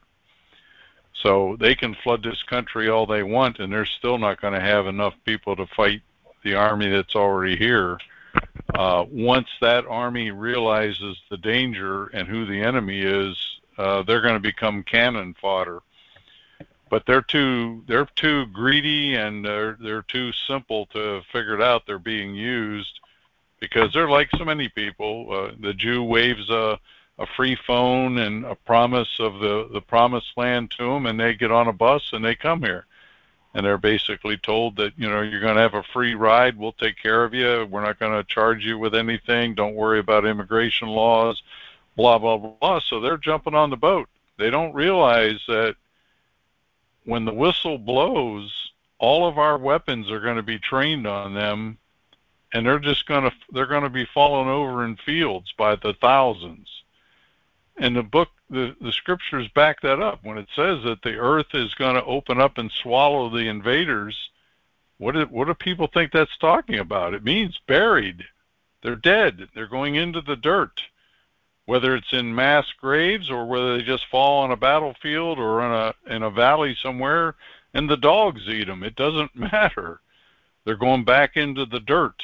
So they can flood this country all they want, and they're still not going to have enough people to fight the army that's already here. Uh, once that army realizes the danger and who the enemy is, uh, they're going to become cannon fodder. But they're too they're too greedy and they're they're too simple to figure it out. They're being used because they're like so many people. Uh, the Jew waves a a free phone and a promise of the the promised land to them, and they get on a bus and they come here, and they're basically told that, you know, you're going to have a free ride. We'll take care of you. We're not going to charge you with anything. Don't worry about immigration laws. Blah blah blah. So they're jumping on the boat. They don't realize that when the whistle blows, all of our weapons are going to be trained on them, and they're just going to they're going to be falling over in fields by the thousands. And the book, the, the scriptures back that up. When it says that the earth is going to open up and swallow the invaders, what do, what do people think that's talking about? It means buried. They're dead. They're going into the dirt. Whether it's in mass graves or whether they just fall on a battlefield or in a in a valley somewhere and the dogs eat them, it doesn't matter. They're going back into the dirt.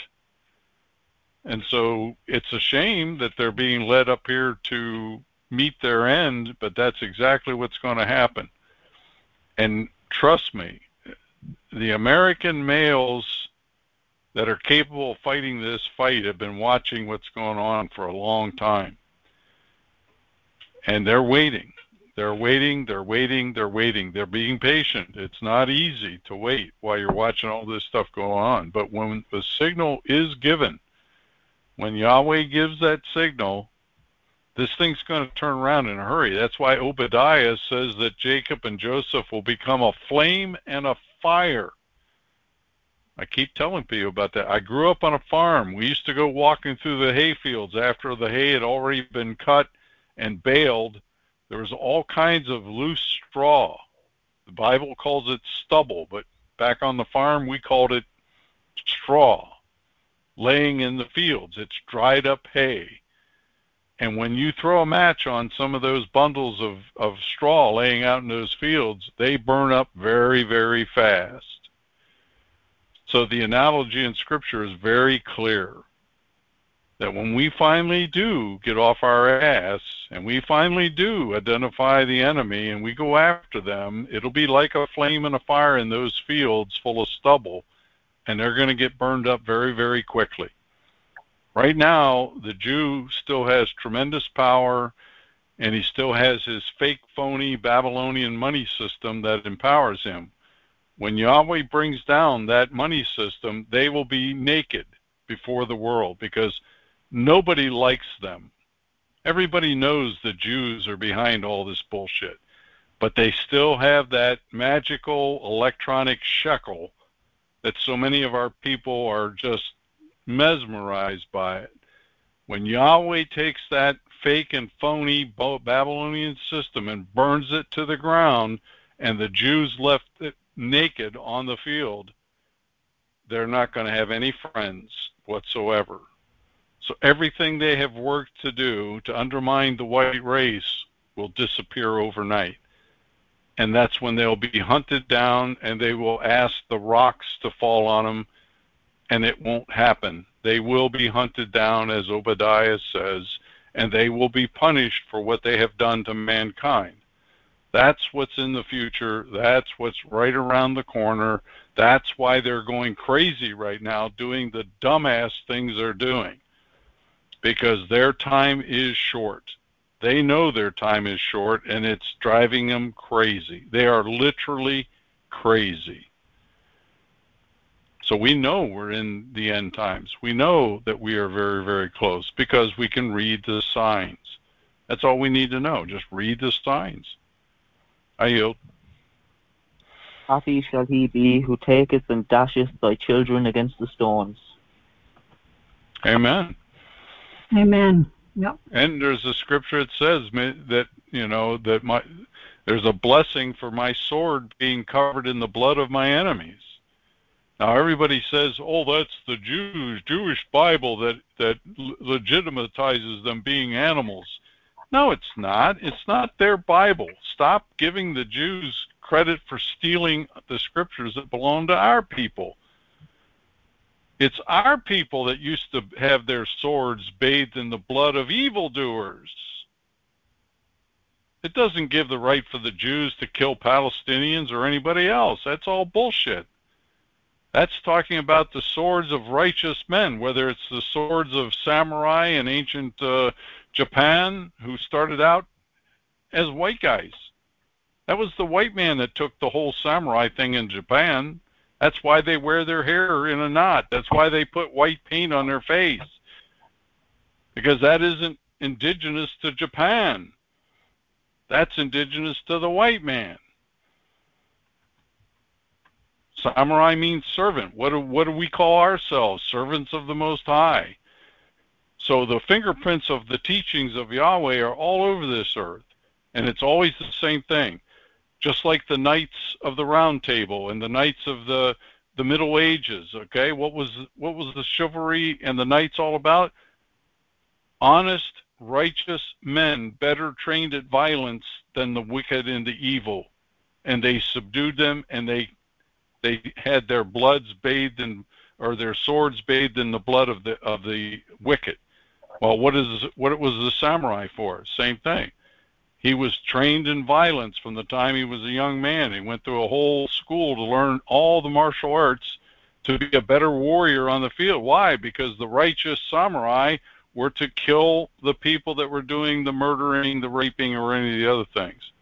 And so it's a shame that they're being led up here to meet their end, but that's exactly what's going to happen. And trust me, the American males that are capable of fighting this fight have been watching what's going on for a long time. And they're waiting. They're waiting, they're waiting, they're waiting. They're being patient. It's not easy to wait while you're watching all this stuff go on. But when the signal is given, when Yahweh gives that signal, this thing's going to turn around in a hurry. That's why Obadiah says that Jacob and Joseph will become a flame and a fire. I keep telling people about that. I grew up on a farm. We used to go walking through the hay fields after the hay had already been cut and baled. There was all kinds of loose straw. The Bible calls it stubble, but back on the farm we called it straw, laying in the fields. It's dried up hay. And when you throw a match on some of those bundles of, of straw laying out in those fields, they burn up very, very fast. So the analogy in Scripture is very clear. That when we finally do get off our ass and we finally do identify the enemy and we go after them, it'll be like a flame and a fire in those fields full of stubble, and they're going to get burned up very, very quickly. Right now, the Jew still has tremendous power, and he still has his fake, phony Babylonian money system that empowers him. When Yahweh brings down that money system, they will be naked before the world because nobody likes them. Everybody knows the Jews are behind all this bullshit, but they still have that magical electronic shekel that so many of our people are just mesmerized by it. When Yahweh takes that fake and phony Babylonian system and burns it to the ground, and the Jews left it naked on the field, they're not going to have any friends whatsoever. So everything they have worked to do to undermine the white race will disappear overnight. And that's when they'll be hunted down and they will ask the rocks to fall on them, and it won't happen. They will be hunted down, as Obadiah says, and they will be punished for what they have done to mankind. That's what's in the future. That's what's right around the corner. That's why they're going crazy right now, doing the dumbass things they're doing, because their time is short. They know their time is short, and it's driving them crazy. They are literally crazy. So we know we're in the end times. We know that we are very, very close because we can read the signs. That's all we need to know. Just read the signs. I yield. Happy shall he be who taketh and dasheth thy children against the stones. Amen. Amen. Yep. And there's a scripture that says that, you know, that my there's a blessing for my sword being covered in the blood of my enemies. Now everybody says, oh, that's the Jews, Jewish Bible that, that legitimizes them being animals. No, it's not. It's not their Bible. Stop giving the Jews credit for stealing the scriptures that belong to our people. It's our people that used to have their swords bathed in the blood of evildoers. It doesn't give the right for the Jews to kill Palestinians or anybody else. That's all bullshit. That's talking about the swords of righteous men, whether it's the swords of samurai in ancient uh, Japan, who started out as white guys. That was the white man that took the whole samurai thing in Japan. That's why they wear their hair in a knot. That's why they put white paint on their face. Because that isn't indigenous to Japan. That's indigenous to the white man. Samurai means servant. What do, what do we call ourselves? Servants of the Most High. So the fingerprints of the teachings of Yahweh are all over this earth. And it's always the same thing. Just like the Knights of the Round Table and the Knights of the, the Middle Ages, okay? What was, what was the chivalry and the knights all about? Honest, righteous men, better trained at violence than the wicked and the evil. And they subdued them, and they they had their bloods bathed in, or their swords bathed in the blood of the of the wicked. Well, what is what was the samurai for? Same thing. He was trained in violence from the time he was a young man. He went through a whole school to learn all the martial arts to be a better warrior on the field. Why? Because the righteous samurai were to kill the people that were doing the murdering, the raping, or any of the other things.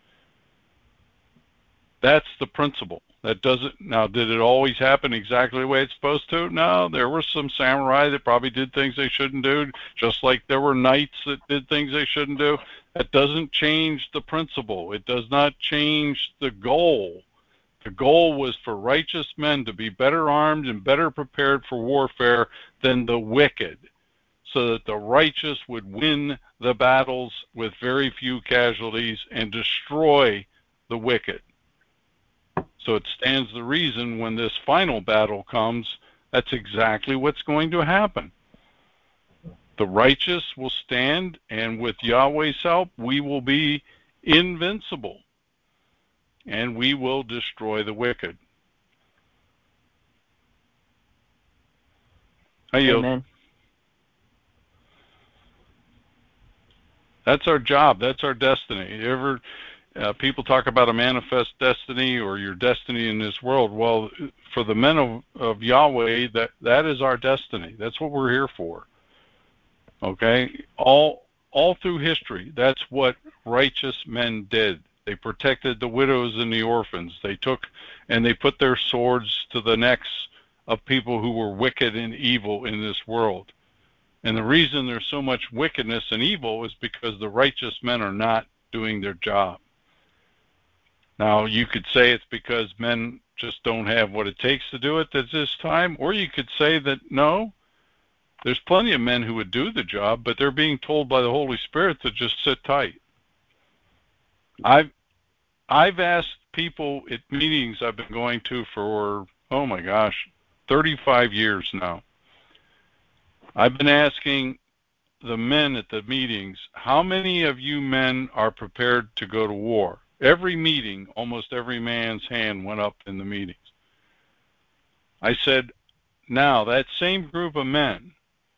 That's the principle. That doesn't, now, did it always happen exactly the way it's supposed to? No, there were some samurai that probably did things they shouldn't do, just like there were knights that did things they shouldn't do. That doesn't change the principle. It does not change the goal. The goal was for righteous men to be better armed and better prepared for warfare than the wicked, so that the righteous would win the battles with very few casualties and destroy the wicked. So it stands to reason when this final battle comes, that's exactly what's going to happen. The righteous will stand, and with Yahweh's help, we will be invincible, and we will destroy the wicked. I yield. Amen. That's our job. That's our destiny. You ever uh, people talk about a manifest destiny or your destiny in this world? Well, for the men of, of Yahweh, that that is our destiny. That's what we're here for. Okay, all all through history, that's what righteous men did. They protected the widows and the orphans. They took and they put their swords to the necks of people who were wicked and evil in this world. And the reason there's so much wickedness and evil is because the righteous men are not doing their job. Now, you could say it's because men just don't have what it takes to do it at this time, or you could say that, no, there's plenty of men who would do the job, but they're being told by the Holy Spirit to just sit tight. I've, I've asked people at meetings I've been going to for, oh my gosh, thirty-five years now. I've been asking the men at the meetings, how many of you men are prepared to go to war? Every meeting, almost every man's hand went up in the meetings. I said, now that same group of men,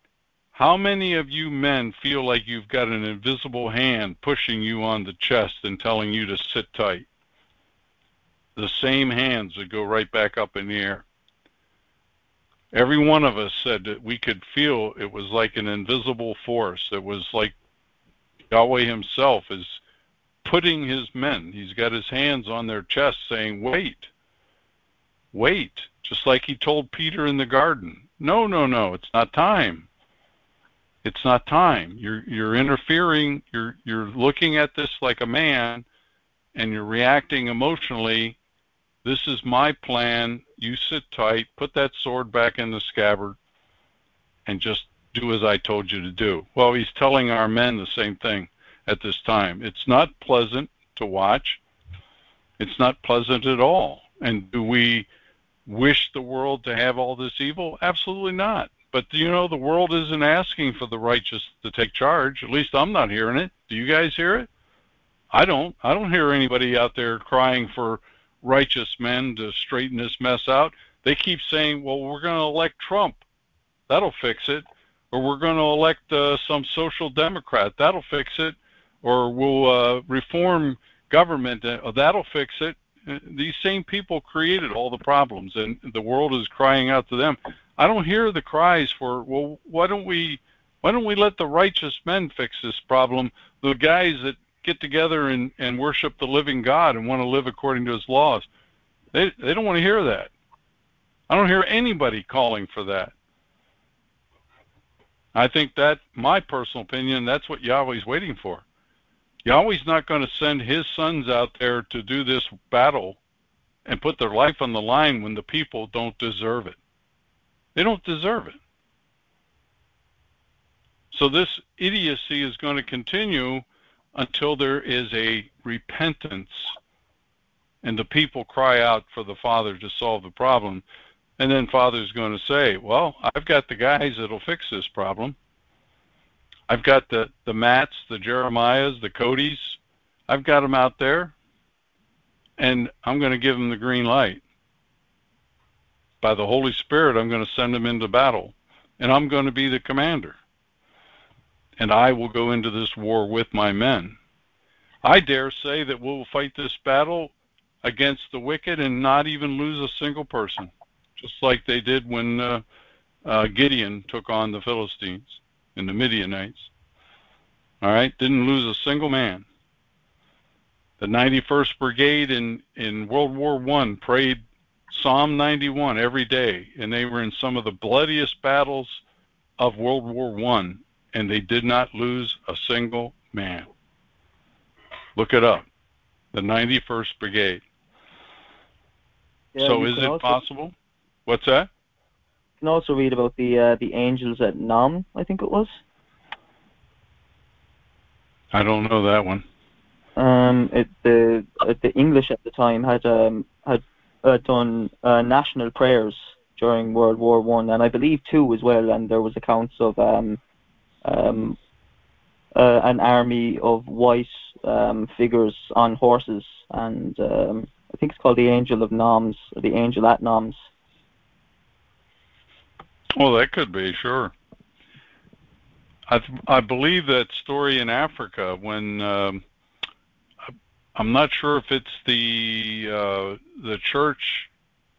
How many of you men feel like you've got an invisible hand pushing you on the chest and telling you to sit tight? The same hands that go right back up in the air. Every one of us said that we could feel it was like an invisible force. It was like Yahweh himself is putting his men, he's got his hands on their chests saying, wait, wait, just like he told Peter in the garden. No, no, no, it's not time. It's not time. You're you're interfering, you're you're looking at this like a man, and you're reacting emotionally. This is my plan. You sit tight, put that sword back in the scabbard, and just do as I told you to do. Well, he's telling our men the same thing at this time. It's not pleasant to watch. It's not pleasant at all. And do we wish the world to have all this evil? Absolutely not. But, you know, the world isn't asking for the righteous to take charge. At least I'm not hearing it. Do you guys hear it? I don't. I don't hear anybody out there crying for righteous men to straighten this mess out. They keep saying, well, we're going to elect Trump. That'll fix it. Or we're going to elect uh, some social democrat. That'll fix it. Or we'll uh, reform government. Uh, that'll fix it. Uh, these same people created all the problems, and the world is crying out to them. I don't hear the cries for, well, why don't we why don't we let the righteous men fix this problem? The guys that get together and, and worship the living God and want to live according to his laws. They they don't want to hear that. I don't hear anybody calling for that. I think that, my personal opinion, that's what Yahweh's waiting for. Yahweh's not going to send his sons out there to do this battle and put their life on the line when the people don't deserve it. They don't deserve it. So this idiocy is going to continue until there is a repentance and the people cry out for the Father to solve the problem. And then Father's going to say, well, I've got the guys that'll fix this problem. I've got the, the Matts, the Jeremiahs, the Codys. I've got them out there, and I'm going to give them the green light. By the Holy Spirit, I'm going to send them into battle, and I'm going to be the commander. And I will go into this war with my men. I dare say that we'll fight this battle against the wicked and not even lose a single person, just like they did when uh, uh, Gideon took on the Philistines and the Midianites. All right, didn't lose a single man. The ninety-first Brigade in, in World War One prayed Psalm ninety-one every day, and they were in some of the bloodiest battles of World War One, and they did not lose a single man. Look it up, the ninety-first Brigade. Yeah, so you is can it also, possible? What's that? You can also read about the uh, the angels at Nam, I think it was. I don't know that one. Um, it, the uh, the English at the time had um, had uh, done uh, national prayers during World War One, and I believe two as well. And there was accounts of um, um, uh, an army of white um, figures on horses, and um, I think it's called the Angel of Noms, or the Angel at Noms. Well, that could be, sure. I I believe that story in Africa when um, I'm not sure if it's the uh, the church.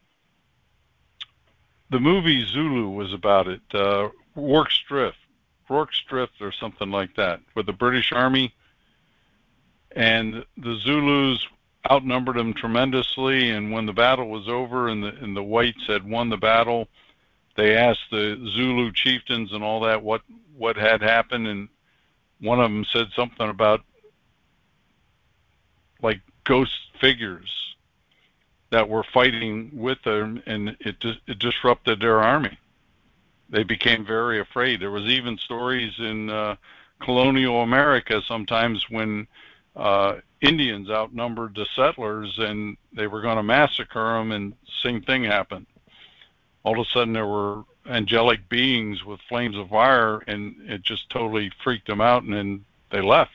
The movie Zulu was about it. Uh, Rorke's Drift, Rorke's Drift, or something like that, with the British Army, and the Zulus outnumbered them tremendously. And when the battle was over, and the and the whites had won the battle, they asked the Zulu chieftains and all that what what had happened, and one of them said something about like ghost figures that were fighting with them, and it it disrupted their army. They became very afraid. There was even stories in uh, colonial America sometimes when uh, Indians outnumbered the settlers and they were going to massacre them, and same thing happened. All of a sudden there were angelic beings with flames of fire, and it just totally freaked them out, and then they left.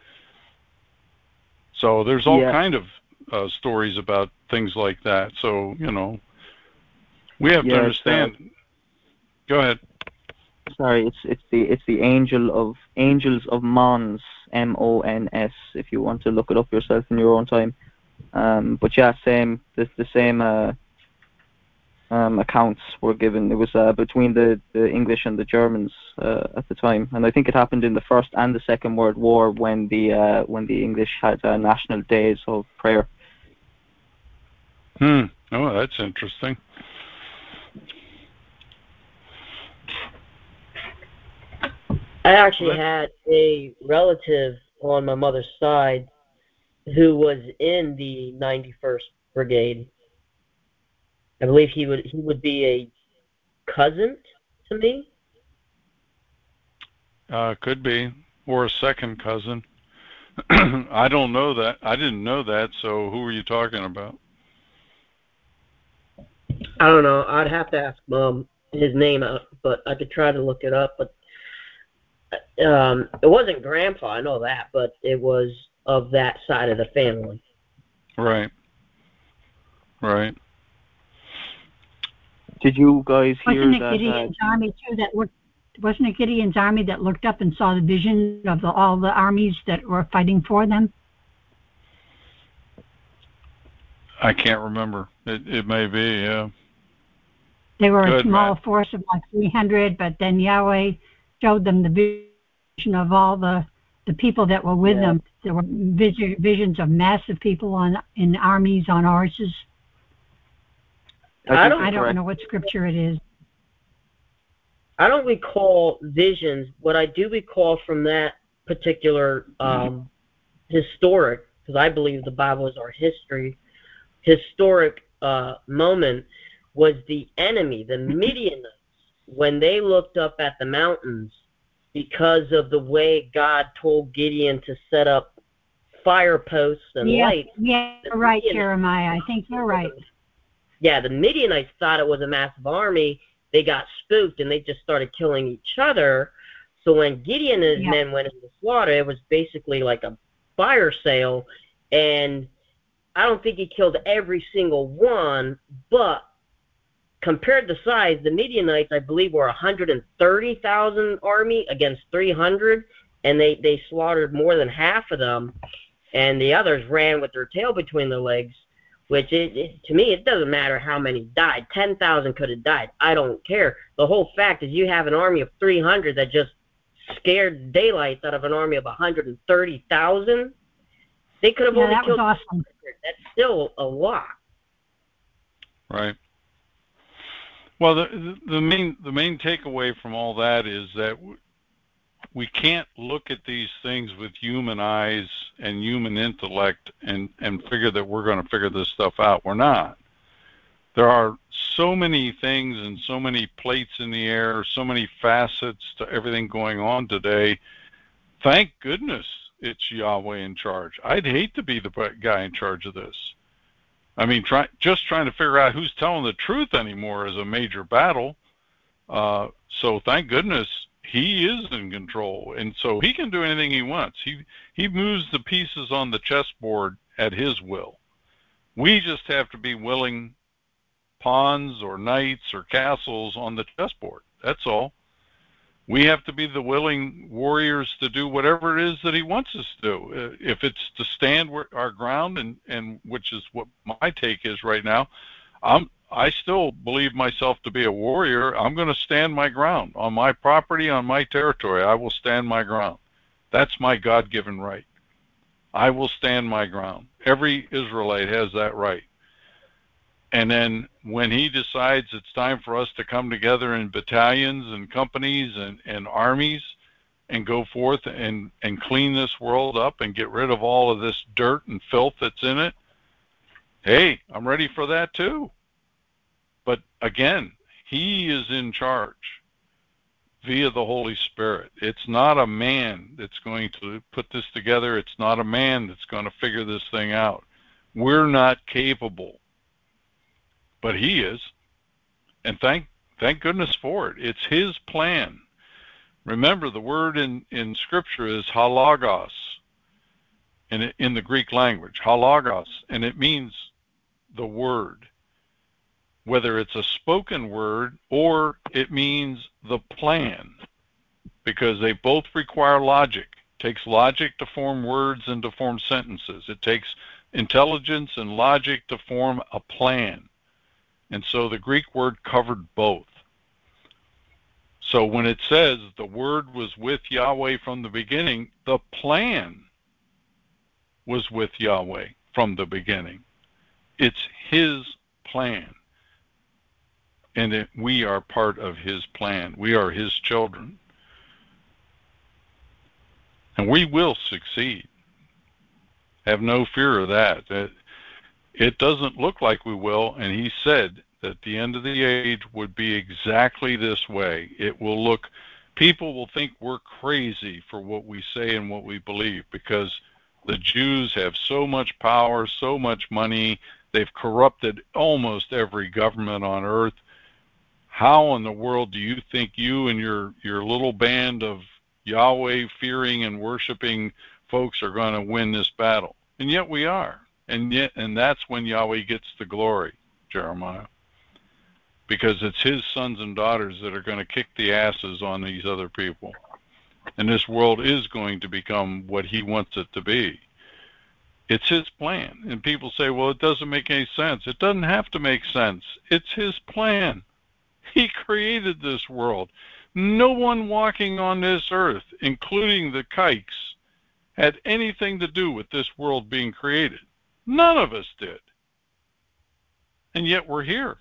So there's all yeah. kind of uh, stories about things like that. So, you know, we have yeah, to understand. Uh, Go ahead. Sorry, it's it's the it's the angel of angels of Mons, M O N S. If you want to look it up yourself in your own time. Um, but yeah, same the the same uh, um, accounts were given. It was uh, between the, the English and the Germans uh, at the time, and I think it happened in the First and the Second World War when the uh, when the English had uh, national days of prayer. Hmm. Oh, that's interesting. I actually had a relative on my mother's side who was in the ninety-first Brigade. I believe he would he would be a cousin to me. Uh, could be, or a second cousin. I don't know that. I didn't know that. So who are you talking about? I don't know. I'd have to ask Mom his name, uh, but I could try to look it up. But um, it wasn't Grandpa, I know that, but it was of that side of the family. Right. Right. Did you guys hear wasn't it that? Gideon's Uh, army too that looked? Wasn't it Gideon's army that looked up and saw the vision of the, all the armies that were fighting for them? I can't remember. It it may be. Yeah. They were Good, a small Matt. force of like three hundred, but then Yahweh showed them the vision of all the the people that were with yeah, them. There were vis- visions of massive people on in armies on horses. I I think don't you're I don't correct. know what scripture it is. I don't recall visions. What I do recall from that particular um, historic, because I believe the Bible is our history, historic uh, moment was the enemy, the Midianites, when they looked up at the mountains because of the way God told Gideon to set up fire posts and Yes, lights. yeah, The you're right, Midianites, Jeremiah. I think you're right. yeah, the Midianites thought it was a massive army. They got spooked and they just started killing each other. So when Gideon and his Yeah. men went into slaughter, it was basically like a fire sale. And I don't think he killed every single one, but compared to size, the Midianites, I believe, were one hundred thirty thousand army against three hundred, and they, they slaughtered more than half of them, and the others ran with their tail between their legs, which, it, it, to me, it doesn't matter how many died. ten thousand could have died. I don't care. The whole fact is you have an army of three hundred that just scared daylights out of an army of one hundred thirty thousand. They could have Yeah, only that was killed awesome. two hundred. That's still a lot. Right. Well, the the main the main takeaway from all that is that we can't look at these things with human eyes and human intellect and and figure that we're going to figure this stuff out. We're not. There are so many things and so many plates in the air, so many facets to everything going on today. Thank goodness it's Yahweh in charge. I'd hate to be the guy in charge of this. I mean, try, just trying to figure out who's telling the truth anymore is a major battle. Uh, so thank goodness he is in control, and so he can do anything he wants. He he moves the pieces on the chessboard at his will. We just have to be willing pawns or knights or castles on the chessboard. That's all. We have to be the willing warriors to do whatever it is that he wants us to do. If it's to stand our ground, and, and which is what my take is right now, I'm, I still believe myself to be a warrior. I'm going to stand my ground. On my property, on my territory, I will stand my ground. That's my God-given right. I will stand my ground. Every Israelite has that right. And then when he decides it's time for us to come together in battalions and companies and, and armies and go forth and, and clean this world up and get rid of all of this dirt and filth that's in it, hey, I'm ready for that too. But again, he is in charge via the Holy Spirit. It's not a man that's going to put this together. It's not a man that's going to figure this thing out. We're not capable. But he is, and thank thank goodness for it. It's his plan. Remember, the word in, in Scripture is halagos, in, in the Greek language, halagos, and it means the word. whether it's a spoken word or it means the plan, because they both require logic. It takes logic to form words and to form sentences. It takes intelligence and logic to form a plan. And so the Greek word covered both. So when it says the word was with Yahweh from the beginning, the plan was with Yahweh from the beginning. It's his plan. And it, we are part of his plan. We are his children. And we will succeed. Have no fear of that. It, it doesn't look like we will, and he said that the end of the age would be exactly this way. It will look, people will think we're crazy for what we say and what we believe, because the Jews have so much power, so much money. They've corrupted almost every government on earth. How in the world do you think you and your, your little band of Yahweh fearing and worshiping folks are going to win this battle? And yet we are. And yet, and that's when Yahweh gets the glory, Jeremiah. Because it's his sons and daughters that are going to kick the asses on these other people. And this world is going to become what he wants it to be. It's his plan. And people say, well, it doesn't make any sense. It doesn't have to make sense. It's his plan. He created this world. No one walking on this earth, including the kikes, had anything to do with this world being created. None of us did. And yet we're here.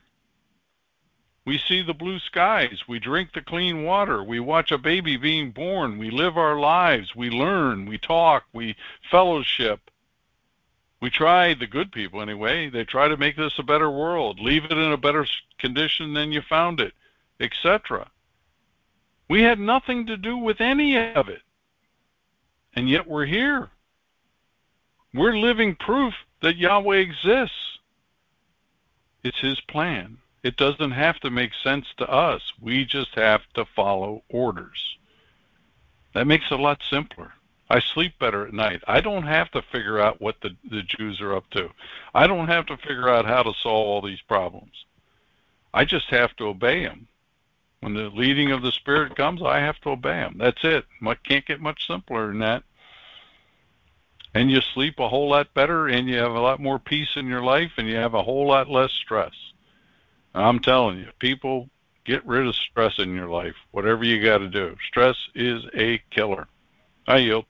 We see the blue skies. We drink the clean water. We watch a baby being born. We live our lives. We learn. We talk. We fellowship. We try, the good people anyway, they try to make this a better world, leave it in a better condition than you found it, et cetera. We had nothing to do with any of it. And yet we're here. We're living proof that Yahweh exists. It's his plan. It doesn't have to make sense to us. We just have to follow orders. That makes it a lot simpler. I sleep better at night. I don't have to figure out what the, the Jews are up to. I don't have to figure out how to solve all these problems. I just have to obey them. When the leading of the Spirit comes, I have to obey him. That's it. I can't get much simpler than that. And you sleep a whole lot better, and you have a lot more peace in your life, and you have a whole lot less stress. I'm telling you, people, get rid of stress in your life, whatever you got to do. Stress is a killer. I yield.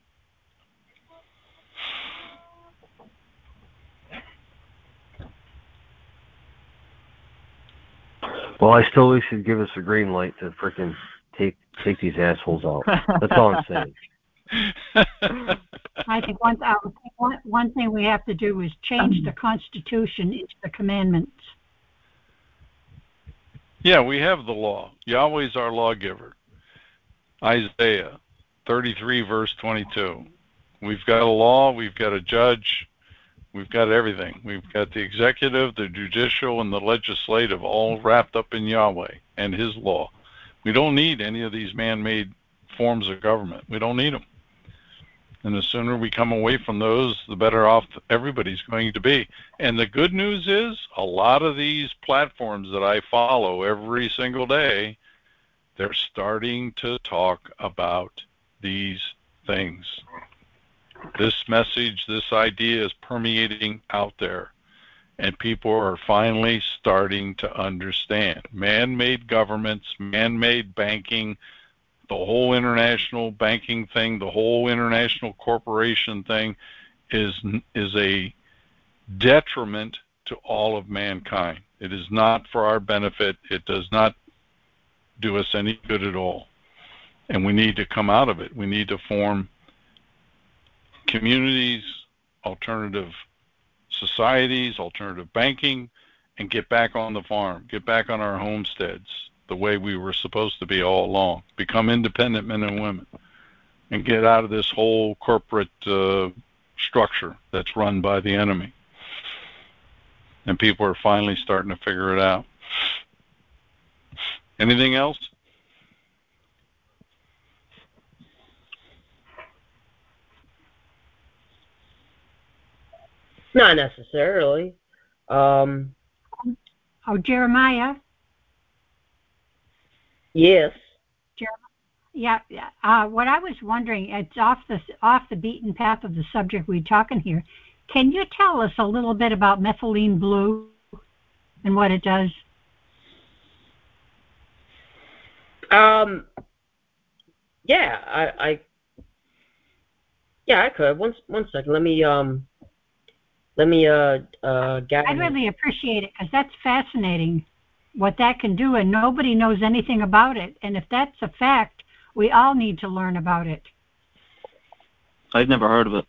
Well, I still wish you'd give us a green light to frickin' take take these assholes out. That's all I'm saying. I think one, uh, one one thing we have to do is change the Constitution into the commandments. Yeah, we have the law. Yahweh's our lawgiver. Isaiah thirty-three, verse twenty-two. We've got a law, we've got a judge, we've got everything. We've got the executive, the judicial, and the legislative all wrapped up in Yahweh and his law. We don't need any of these man-made forms of government. We don't need them. And the sooner we come away from those, the better off everybody's going to be. And the good news is, a lot of these platforms that I follow every single day, they're starting to talk about these things. This message, this idea is permeating out there. And people are finally starting to understand. Man-made governments, man-made banking, the whole international banking thing, the whole international corporation thing is is a detriment to all of mankind. It is not for our benefit. It does not do us any good at all. And we need to come out of it. We need to form communities, alternative societies, alternative banking, and get back on the farm, get back on our homesteads the way we were supposed to be all along. Become independent men and women and get out of this whole corporate uh, structure that's run by the enemy. And people are finally starting to figure it out. Anything else? Not necessarily. Um, Oh, Jeremiah. Yes. Yeah, yeah. Uh, what I was wondering, it's off the off the beaten path of the subject we're talking here. Can you tell us a little bit about methylene blue and what it does? Um. Yeah, I, I. Yeah, I could. One, one second. Let me um. Let me uh uh gather. I'd really appreciate it because that's fascinating, what that can do, and nobody knows anything about it. And if that's a fact, we all need to learn about it. I've never heard of it.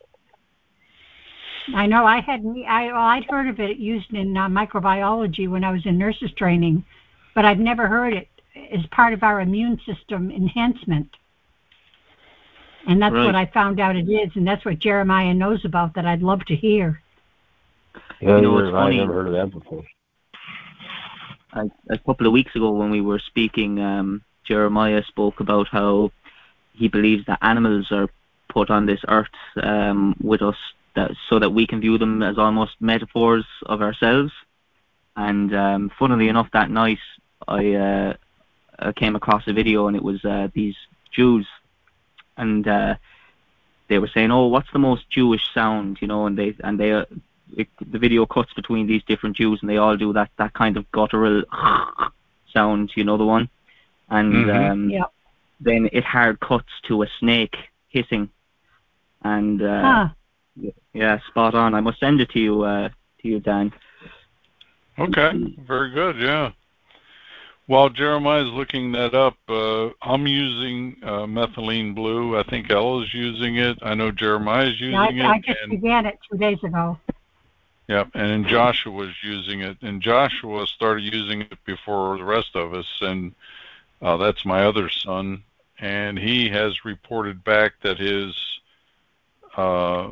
I know I had I well, I'd heard of it used in uh, microbiology when I was in nurses training, but I've never heard it as part of our immune system enhancement. And that's Right. what I found out it is, and that's what Jeremiah knows about that I'd love to hear. Yeah, You know, it's either- I funny. never heard of that before. A, a couple of weeks ago when we were speaking, um, Jeremiah spoke about how he believes that animals are put on this earth um, with us that, so that we can view them as almost metaphors of ourselves. And um, funnily enough, that night I, uh, I came across a video, and it was uh, these Jews, and uh, they were saying, "Oh, what's the most Jewish sound?" You know, and they and they uh, it, the video cuts between these different Jews, and they all do that that kind of guttural sound, you know, the one, and Mhm. um, Yep. then it hard cuts to a snake hissing, and uh, Huh. yeah, spot on. I must send it to you, uh, to you, Dan. Okay, very good. Yeah. While Jeremiah's looking that up, uh, I'm using uh, methylene blue. I think Ella's using it. I know Jeremiah's Yeah, I, using I it, just and began it two days ago. yep, and Joshua's using it. And Joshua started using it before the rest of us, and uh, that's my other son, and he has reported back that his uh,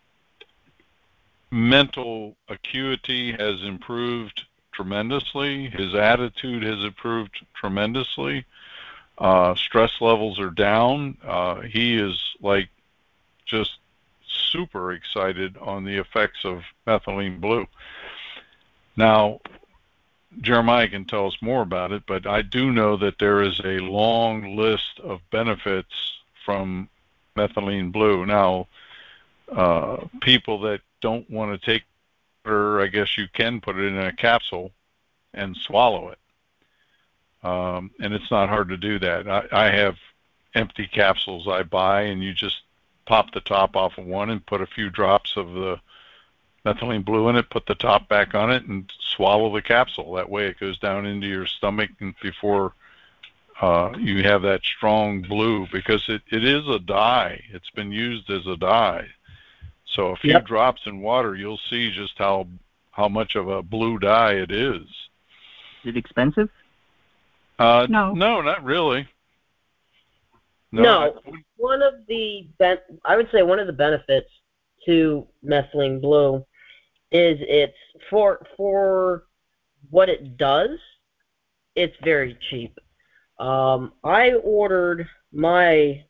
mental acuity has improved tremendously. His attitude has improved tremendously. Uh, stress levels are down. Uh, he is like just super excited on the effects of methylene blue. Now, Jeremiah can tell us more about it, but I do know that there is a long list of benefits from methylene blue. Now, uh, people that don't want to take it, or I guess you can put it in a capsule and swallow it. Um, and it's not hard to do that. I, I have empty capsules I buy, and you just pop the top off of one and put a few drops of the methylene blue in it, put the top back on it, and swallow the capsule. That way it goes down into your stomach and before uh, you have that strong blue, because it, it is a dye. It's been used as a dye. So a few Yep. drops in water, you'll see just how how much of a blue dye it is. Is it expensive? Uh, No. no, not really. No, No, I wouldn't- one of the ben- I would say one of the benefits to methylene blue is it's for for what it does. It's very cheap. Um, I ordered my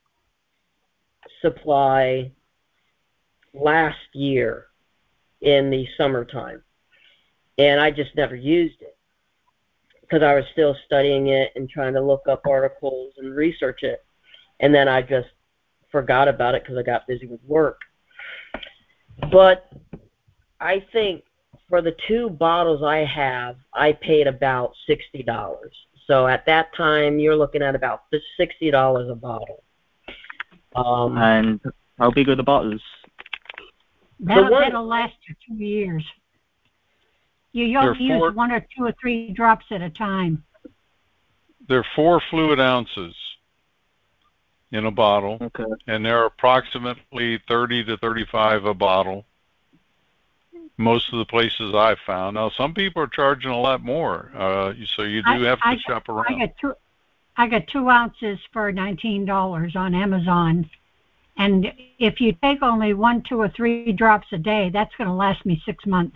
supply last year in the summertime, and I just never used it because I was still studying it and trying to look up articles and research it, and then I just forgot about it because I got busy with work. But I think for the two bottles I have, I paid about sixty dollars. So at that time, you're looking at about sixty dollars a bottle. Um, And how big are the bottles? That'll, one- that'll last you two years. You There are only use four- one or two or three drops at a time. There are four fluid ounces in a bottle, Okay. and they're approximately thirty to thirty-five a bottle. Most of the places I've found. Now, some people are charging a lot more, uh, so you do I- have to I- shop I around. got two. I got two ounces for nineteen dollars on Amazon, and if you take only one, two, or three drops a day, that's going to last me six months.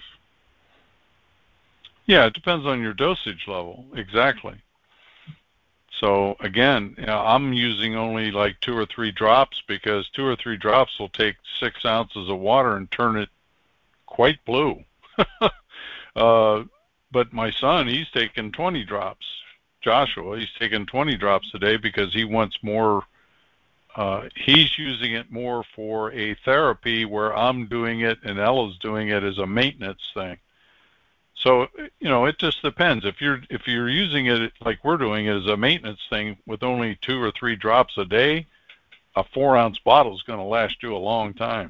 Yeah, it depends on your dosage level. Exactly. So again, you know, I'm using only like two or three drops because two or three drops will take six ounces of water and turn it quite blue. uh, but my son, he's taking twenty drops. Joshua, he's taking twenty drops a day because he wants more. Uh, he's using it more for a therapy where I'm doing it and Ella's doing it as a maintenance thing. So, you know, it just depends. If you're if you're using it like we're doing it as a maintenance thing with only two or three drops a day, a four ounce bottle is going to last you a long time.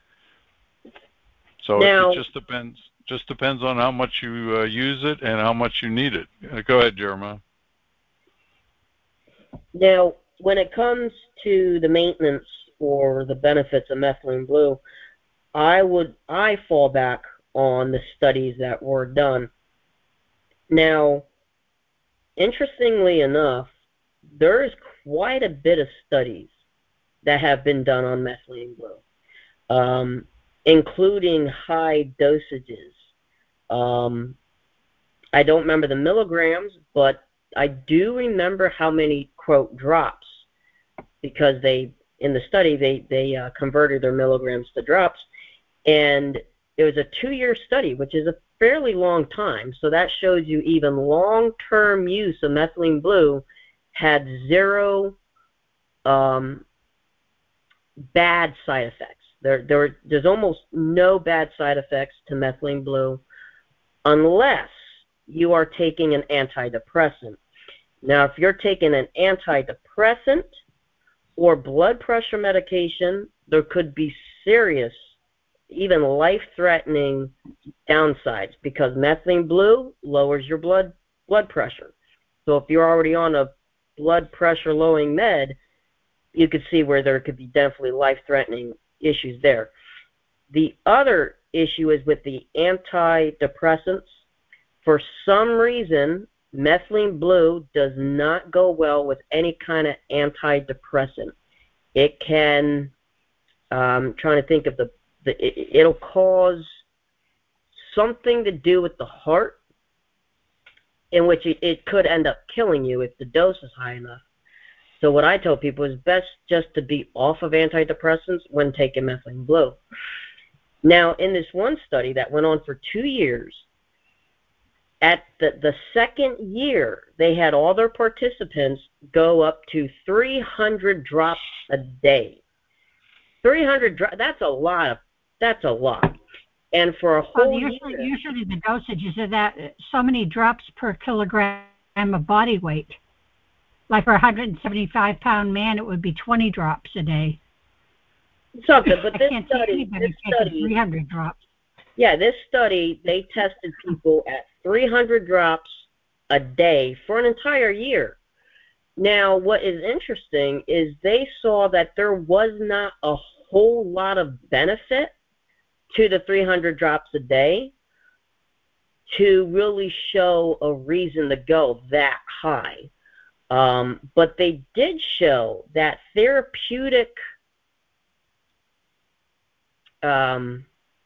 So now, it just depends. Just depends on how much you uh, use it and how much you need it. Uh, go ahead, Jeremiah. Now, when it comes to the maintenance or the benefits of methylene blue, I would I fall back on the studies that were done. Now, interestingly enough, there is quite a bit of studies that have been done on methylene blue, um, including high dosages. Um, I don't remember the milligrams, but I do remember how many, quote, drops, because they, in the study, they, they uh, converted their milligrams to drops, and it was a two-year study, which is a fairly long time, so that shows you even long-term use of methylene blue had zero um, bad side effects. There, there, there's almost no bad side effects to methylene blue unless you are taking an antidepressant. Now, if you're taking an antidepressant or blood pressure medication, there could be serious, even life-threatening downsides, because methylene blue lowers your blood blood pressure. So if you're already on a blood pressure lowering med, you could see where there could be definitely life-threatening issues there. The other issue is with the antidepressants. For some reason, methylene blue does not go well with any kind of antidepressant. It can, um, trying to think of the, the it, it'll cause something to do with the heart, in which it, it could end up killing you if the dose is high enough. So what I tell people is best just to be off of antidepressants when taking methylene blue. Now, in this one study that went on for two years, at the, the second year, they had all their participants go up to three hundred drops a day. three hundred drops, that's a lot. Of, that's a lot. And for a whole well, usually, year... Usually the dosages are that so many drops per kilogram of body weight. Like for a one hundred seventy-five pound man, it would be twenty drops a day. Something, but this I can't study... see anybody This taking study three hundred drops. Yeah, this study, they tested people at three hundred drops a day for an entire year. Now, what is interesting is they saw that there was not a whole lot of benefit to the three hundred drops a day to really show a reason to go that high. Um, but they did show that therapeutic um,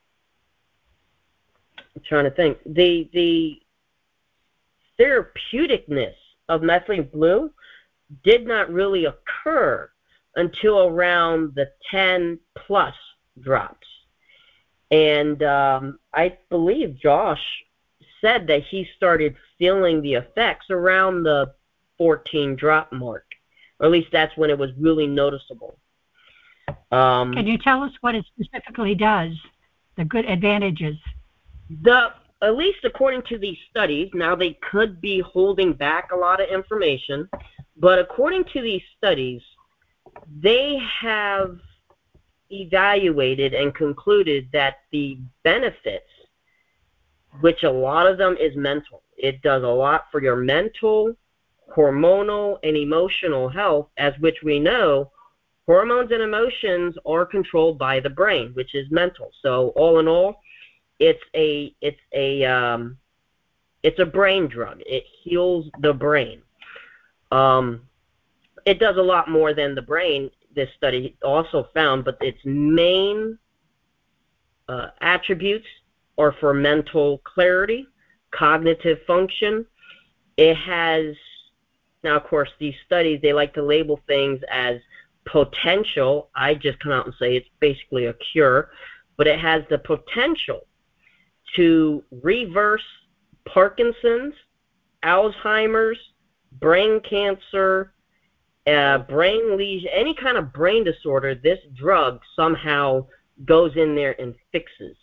I'm trying to think. The the therapeuticness of methylene blue did not really occur until around the ten plus drops. And um, I believe Josh said that he started feeling the effects around the fourteen drop mark, or at least that's when it was really noticeable. Um, Can you tell us what it specifically does, the good advantages? The, at least according to these studies, now they could be holding back a lot of information, but according to these studies, they have evaluated and concluded that the benefits, which a lot of them is mental, it does a lot for your mental, hormonal, and emotional health, as which we know hormones and emotions are controlled by the brain, which is mental. So all in all, It's a it's a um, it's a brain drug. It heals the brain. Um, it does a lot more than the brain. This study also found, but its main uh, attributes are for mental clarity, cognitive function. It has now, of course, these studies they like to label things as potential. I just come out and say it's basically a cure, but it has the potential to reverse Parkinson's, Alzheimer's, brain cancer, uh, brain lesion, any kind of brain disorder, this drug somehow goes in there and fixes.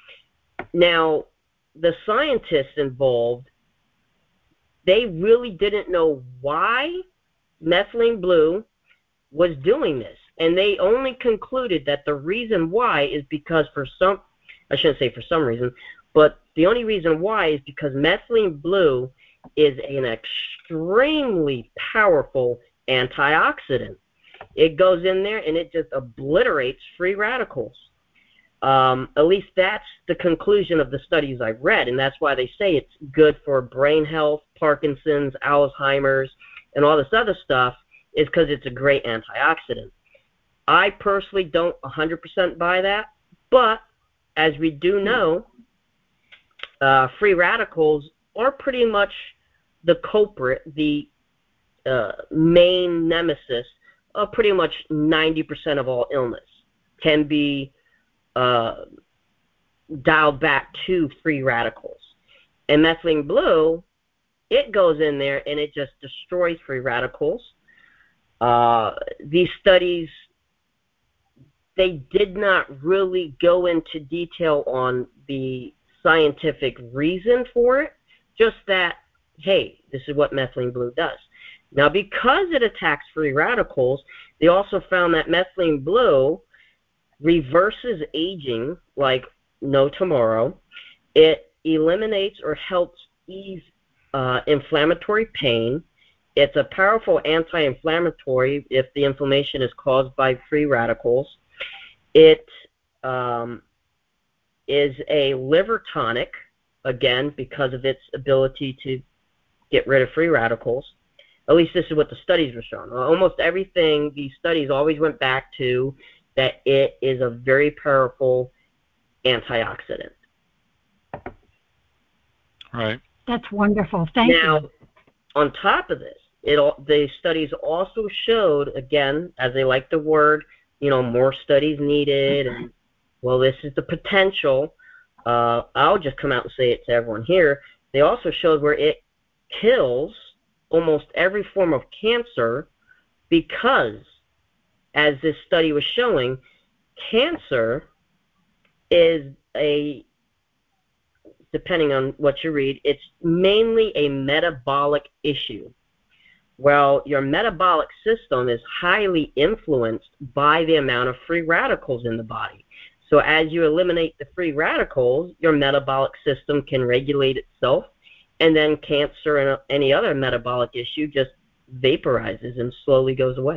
Now, the scientists involved, they really didn't know why methylene blue was doing this. And they only concluded that the reason why is because for some, I shouldn't say for some reason, but the only reason why is because methylene blue is an extremely powerful antioxidant. It goes in there and it just obliterates free radicals. Um, at least that's the conclusion of the studies I've read, and that's why they say it's good for brain health, Parkinson's, Alzheimer's, and all this other stuff, is because it's a great antioxidant. I personally don't one hundred percent buy that, but as we do know, uh, free radicals are pretty much the culprit, the uh, main nemesis of pretty much ninety percent of all illness can be uh, dialed back to free radicals. And methylene blue, it goes in there and it just destroys free radicals. Uh, these studies, they did not really go into detail on the scientific reason for it, just that, hey, this is what methylene blue does. Now, because it attacks free radicals, they also found that methylene blue reverses aging like no tomorrow. It eliminates or helps ease uh, inflammatory pain. It's a powerful anti-inflammatory if the inflammation is caused by free radicals. It um, is a liver tonic, again, because of its ability to get rid of free radicals. At least this is what the studies were showing. Almost everything, these studies always went back to that it is a very powerful antioxidant. Right. That's wonderful. Thank now, you. On top of this, it the studies also showed, again, as they like the word, you know, more studies needed, and, well, this is the potential. Uh, I'll just come out and say it to everyone here. They also showed where it kills almost every form of cancer because, as this study was showing, cancer is a, depending on what you read, it's mainly a metabolic issue. Well, your metabolic system is highly influenced by the amount of free radicals in the body. So as you eliminate the free radicals, your metabolic system can regulate itself, and then cancer and any other metabolic issue just vaporizes and slowly goes away.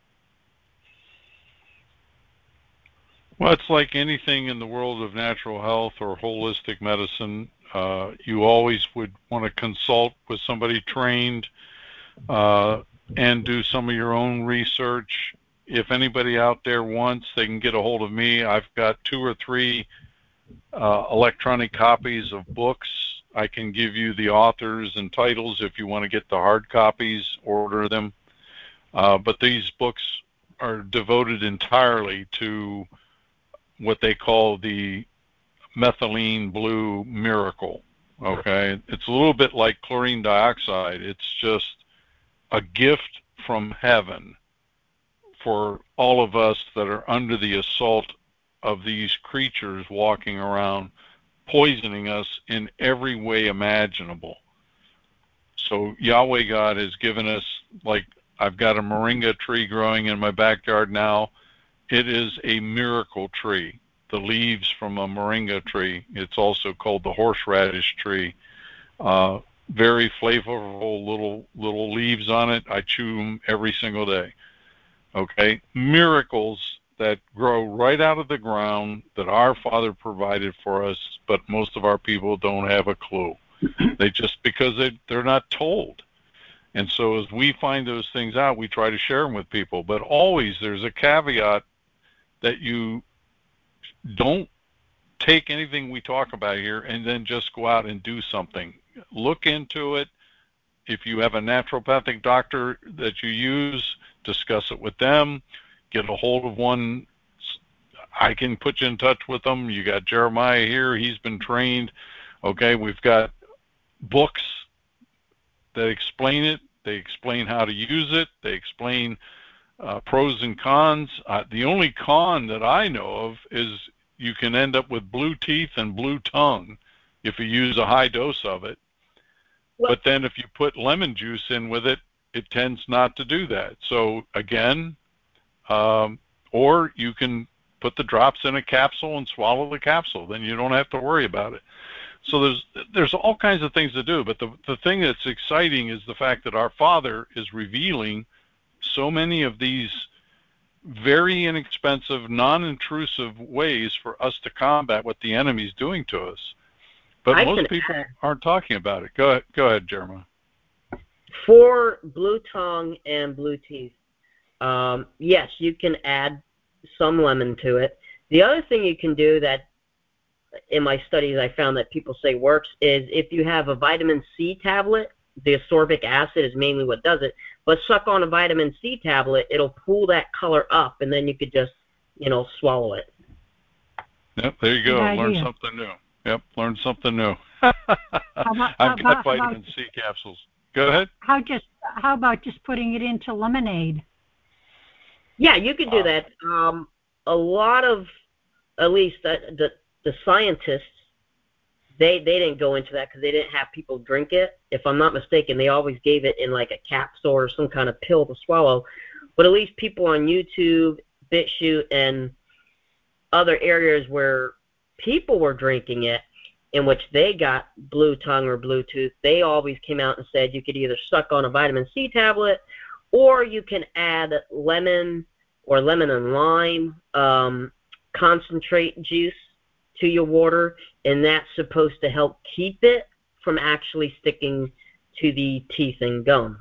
Well, it's like anything in the world of natural health or holistic medicine. Uh, you always would want to consult with somebody trained uh, and do some of your own research. If anybody out there wants, they can get a hold of me. I've got two or three uh, electronic copies of books. I can give you the authors and titles if you want to get the hard copies, order them. Uh, but these books are devoted entirely to what they call the methylene blue miracle. Okay, it's a little bit like chlorine dioxide. It's just a gift from heaven for all of us that are under the assault of these creatures walking around poisoning us in every way imaginable. So Yahweh God has given us, like I've got a moringa tree growing in my backyard now. It is a miracle tree. The leaves from a moringa tree. It's also called the horseradish tree. Uh, very flavorful little little leaves on it. I chew them every single day. Okay, miracles that grow right out of the ground that our Father provided for us, but most of our people don't have a clue. They just, because they, they're not told. And so as we find those things out, we try to share them with people. But always there's a caveat that you don't take anything we talk about here and then just go out and do something. Look into it. If you have a naturopathic doctor that you use, discuss it with them. Get a hold of one. I can put you in touch with them. You got Jeremiah here. He's been trained. Okay, we've got books that explain it. They explain how to use it. They explain uh, pros and cons. Uh, the only con that I know of is you can end up with blue teeth and blue tongue if you use a high dose of it. Well, but then if you put lemon juice in with it, it tends not to do that. So again, um, or you can put the drops in a capsule and swallow the capsule. Then you don't have to worry about it. So there's there's all kinds of things to do. But the, the thing that's exciting is the fact that our Father is revealing so many of these very inexpensive, non-intrusive ways for us to combat what the enemy's doing to us. But I most people add, aren't talking about it. Go ahead, go ahead, Jeremiah. For blue tongue and blue teeth, um, yes, you can add some lemon to it. The other thing you can do that in my studies I found that people say works is if you have a vitamin C tablet, the ascorbic acid is mainly what does it, but suck on a vitamin C tablet, it'll pull that color up, and then you could just, you know, swallow it. Yep, there you go. Learn something new. Yep, learn something new. I've got about, vitamin about, C capsules. Go ahead. How just how about just putting it into lemonade? Yeah, you could do uh, that. Um, a lot of, at least the the, the scientists, they they didn't go into that because they didn't have people drink it. If I'm not mistaken, they always gave it in like a capsule or some kind of pill to swallow. But at least people on YouTube, BitChute, and other areas where people were drinking it, in which they got blue tongue or blue tooth, they always came out and said you could either suck on a vitamin C tablet or you can add lemon or lemon and lime um, concentrate juice to your water, and that's supposed to help keep it from actually sticking to the teeth and gums.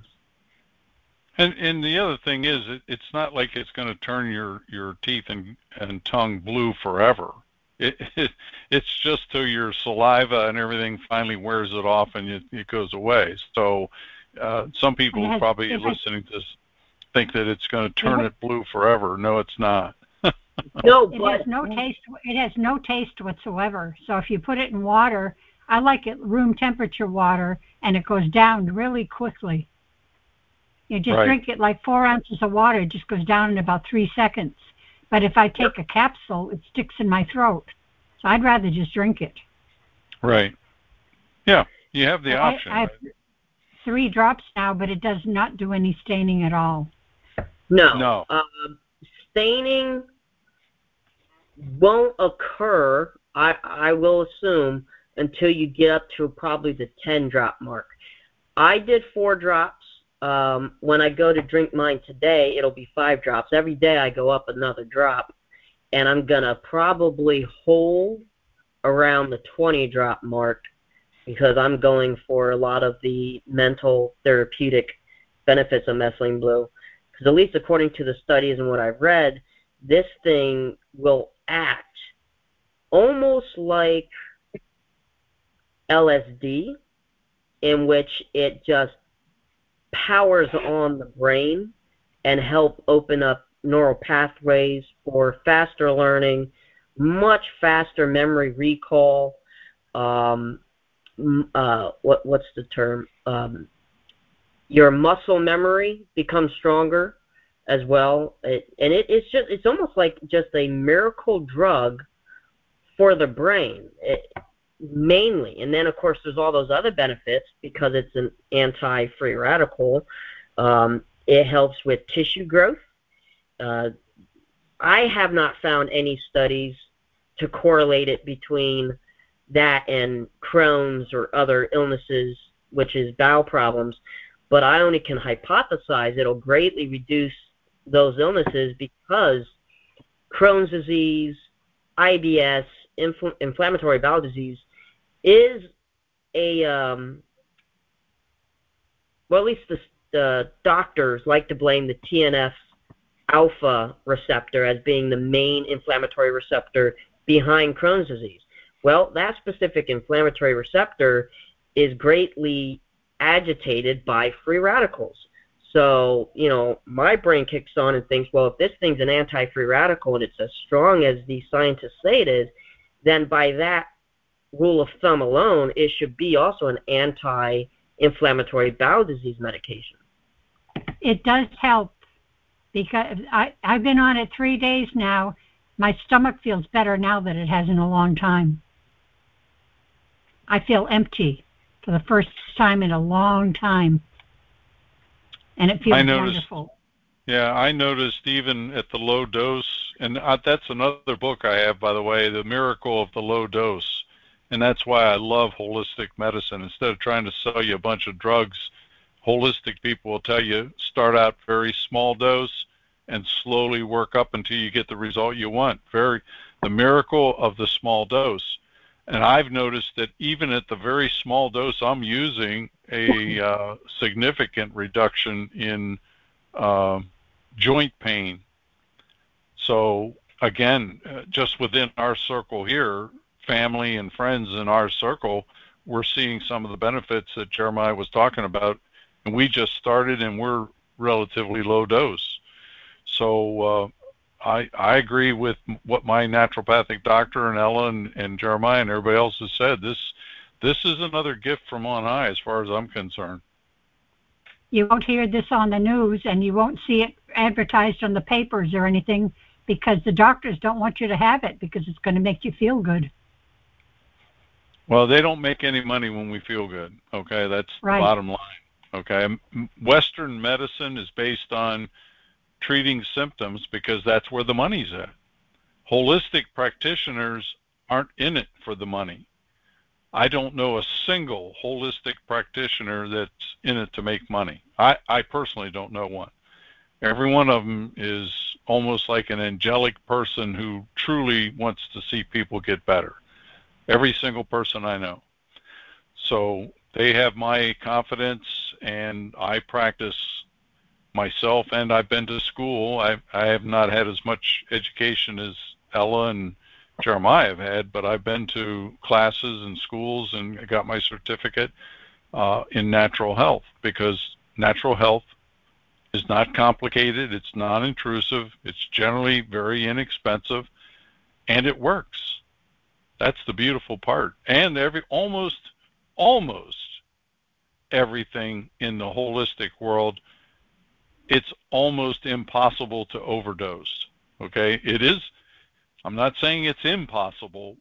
And and the other thing is, it, it's not like it's going to turn your, your teeth and, and tongue blue forever. It, it it's just till your saliva and everything finally wears it off and it, it goes away. So uh, some people has, probably listening to this think that it's going to turn it, has, it blue forever. No, it's not. No, it but has no taste. It has no taste whatsoever. So if you put it in water, I like it room temperature water, and it goes down really quickly. You just right. drink it like four ounces of water. It just goes down in about three seconds. But if I take a capsule, it sticks in my throat. So I'd rather just drink it. Right. Yeah, you have the I, option. I have three drops now, but it does not do any staining at all. No. No. Uh, staining won't occur, I, I will assume, until you get up to probably the ten drop mark. I did four drops. Um, when I go to drink mine today, it'll be five drops. Every day I go up another drop, and I'm going to probably hold around the twenty drop mark because I'm going for a lot of the mental therapeutic benefits of methylene blue. Because at least according to the studies and what I've read, this thing will act almost like L S D, in which it just powers on the brain and help open up neural pathways for faster learning, much faster memory recall. Um, uh, what what's the term? Um, your muscle memory becomes stronger as well, it, and it, it's just it's almost like just a miracle drug for the brain. It, mainly, and then of course there's all those other benefits because it's an anti-free radical. Um, it helps with tissue growth. Uh, I have not found any studies to correlate it between that and Crohn's or other illnesses, which is bowel problems, but I only can hypothesize it'll greatly reduce those illnesses because Crohn's disease, I B S, infl- inflammatory bowel disease, is a, um, well, at least the, the doctors like to blame the T N F alpha receptor as being the main inflammatory receptor behind Crohn's disease. Well, that specific inflammatory receptor is greatly agitated by free radicals. So, you know, my brain kicks on and thinks, well, if this thing's an anti-free radical and it's as strong as these scientists say it is, then by that rule of thumb alone, it should be also an anti-inflammatory bowel disease medication. It does help because I, I've been on it three days now. My stomach feels better now than it has in a long time. I feel empty for the first time in a long time. And it feels I noticed, wonderful. Yeah, I noticed even at the low dose, and uh, that's another book I have, by the way, The Miracle of the Low Dose. And that's why I love holistic medicine. Instead of trying to sell you a bunch of drugs, holistic people will tell you start out very small dose and slowly work up until you get the result you want. Very, the miracle of the small dose. And I've noticed that even at the very small dose I'm using, a uh, significant reduction in uh, joint pain. So again, uh, just within our circle here, family and friends in our circle, we're seeing some of the benefits that Jeremiah was talking about. And we just started and we're relatively low dose. So uh, I, I agree with what my naturopathic doctor and Ella and, and Jeremiah and everybody else has said. This this is another gift from on high as far as I'm concerned. You won't hear this on the news and you won't see it advertised on the papers or anything because the doctors don't want you to have it because it's going to make you feel good. Well, they don't make any money when we feel good. Okay, that's right. The bottom line. Okay, Western medicine is based on treating symptoms because that's where the money's at. Holistic practitioners aren't in it for the money. I don't know a single holistic practitioner that's in it to make money. I, I personally don't know one. Every one of them is almost like an angelic person who truly wants to see people get better. Every single person I know. So they have my confidence, and I practice myself, and I've been to school. I, I have not had as much education as Ella and Jeremiah have had, but I've been to classes and schools and got my certificate uh, in natural health, because natural health is not complicated, it's non-intrusive, it's generally very inexpensive, and it works. That's the beautiful part. And every almost almost everything in the holistic world, it's almost impossible to overdose. Okay? It is, I'm not saying it's impossible.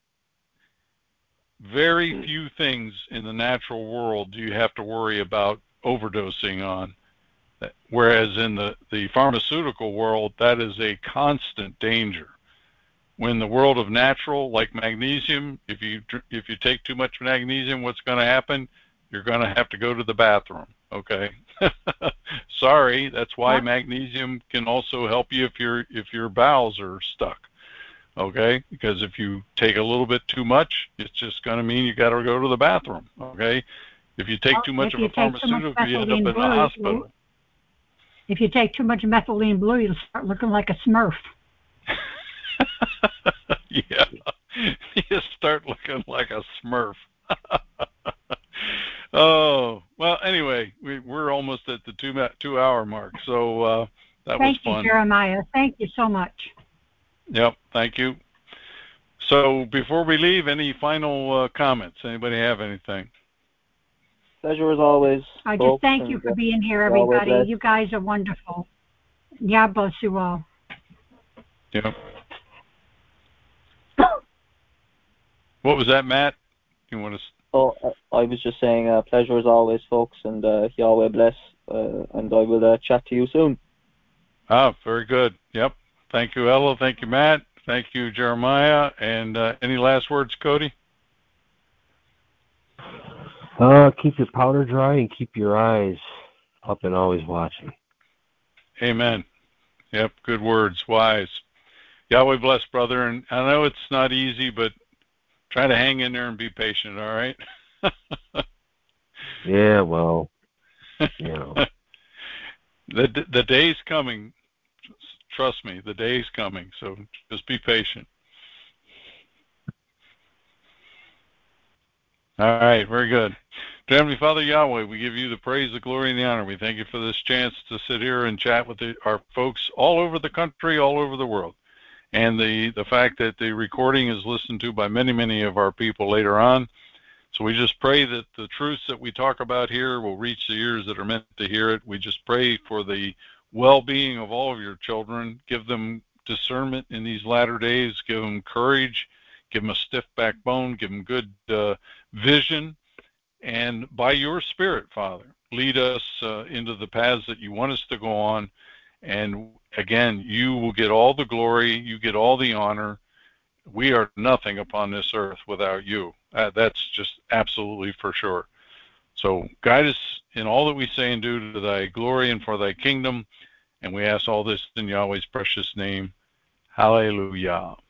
Very few things in the natural world do you have to worry about overdosing on. Whereas in the, the pharmaceutical world, that is a constant danger. When the world of natural, like magnesium, if you if you take too much magnesium, what's going to happen? You're going to have to go to the bathroom. Okay. Sorry, that's why yeah. magnesium can also help you if your if your bowels are stuck. Okay, because if you take a little bit too much, it's just going to mean you got to go to the bathroom. Okay. If you take well, too much of a pharmaceutical, you end up in blue, the hospital. If you take too much methylene blue, you'll start looking like a Smurf. Yeah, you start looking like a Smurf. Oh, well, anyway, we, we're almost at the two two hour mark, so uh, that thank was fun. Thank you, Jeremiah. Thank you so much. Yep, thank you. So before we leave, any final uh, comments? Anybody have anything? Pleasure as always. I just folks, thank you for being here, everybody. You guys are wonderful. God bless you all. Yep. What was that, Matt? You want to? Oh, I was just saying, uh, pleasure as always, folks, and uh, Yahweh bless, uh, and I will uh, chat to you soon. Ah, very good. Yep. Thank you, Ella. Thank you, Matt. Thank you, Jeremiah. And uh, any last words, Cody? Uh, keep your powder dry and keep your eyes up and always watching. Amen. Yep, good words, wise. Yahweh bless, brother. And I know it's not easy, but try to hang in there and be patient, all right? Yeah, well, you know. the the day's coming. Trust me, the day's coming. So just be patient. All right, very good. Dear Heavenly Father Yahweh, we give you the praise, the glory, and the honor. We thank you for this chance to sit here and chat with the, our folks all over the country, all over the world. and the, the fact that the recording is listened to by many, many of our people later on. So we just pray that the truths that we talk about here will reach the ears that are meant to hear it. We just pray for the well-being of all of your children. Give them discernment in these latter days. Give them courage. Give them a stiff backbone. Give them good uh, vision. And by your Spirit, Father, lead us uh, into the paths that you want us to go on. And again, you will get all the glory. You get all the honor. We are nothing upon this earth without you. Uh, that's just absolutely for sure. So guide us in all that we say and do to thy glory and for thy kingdom. And we ask all this in Yahweh's precious name. Hallelujah.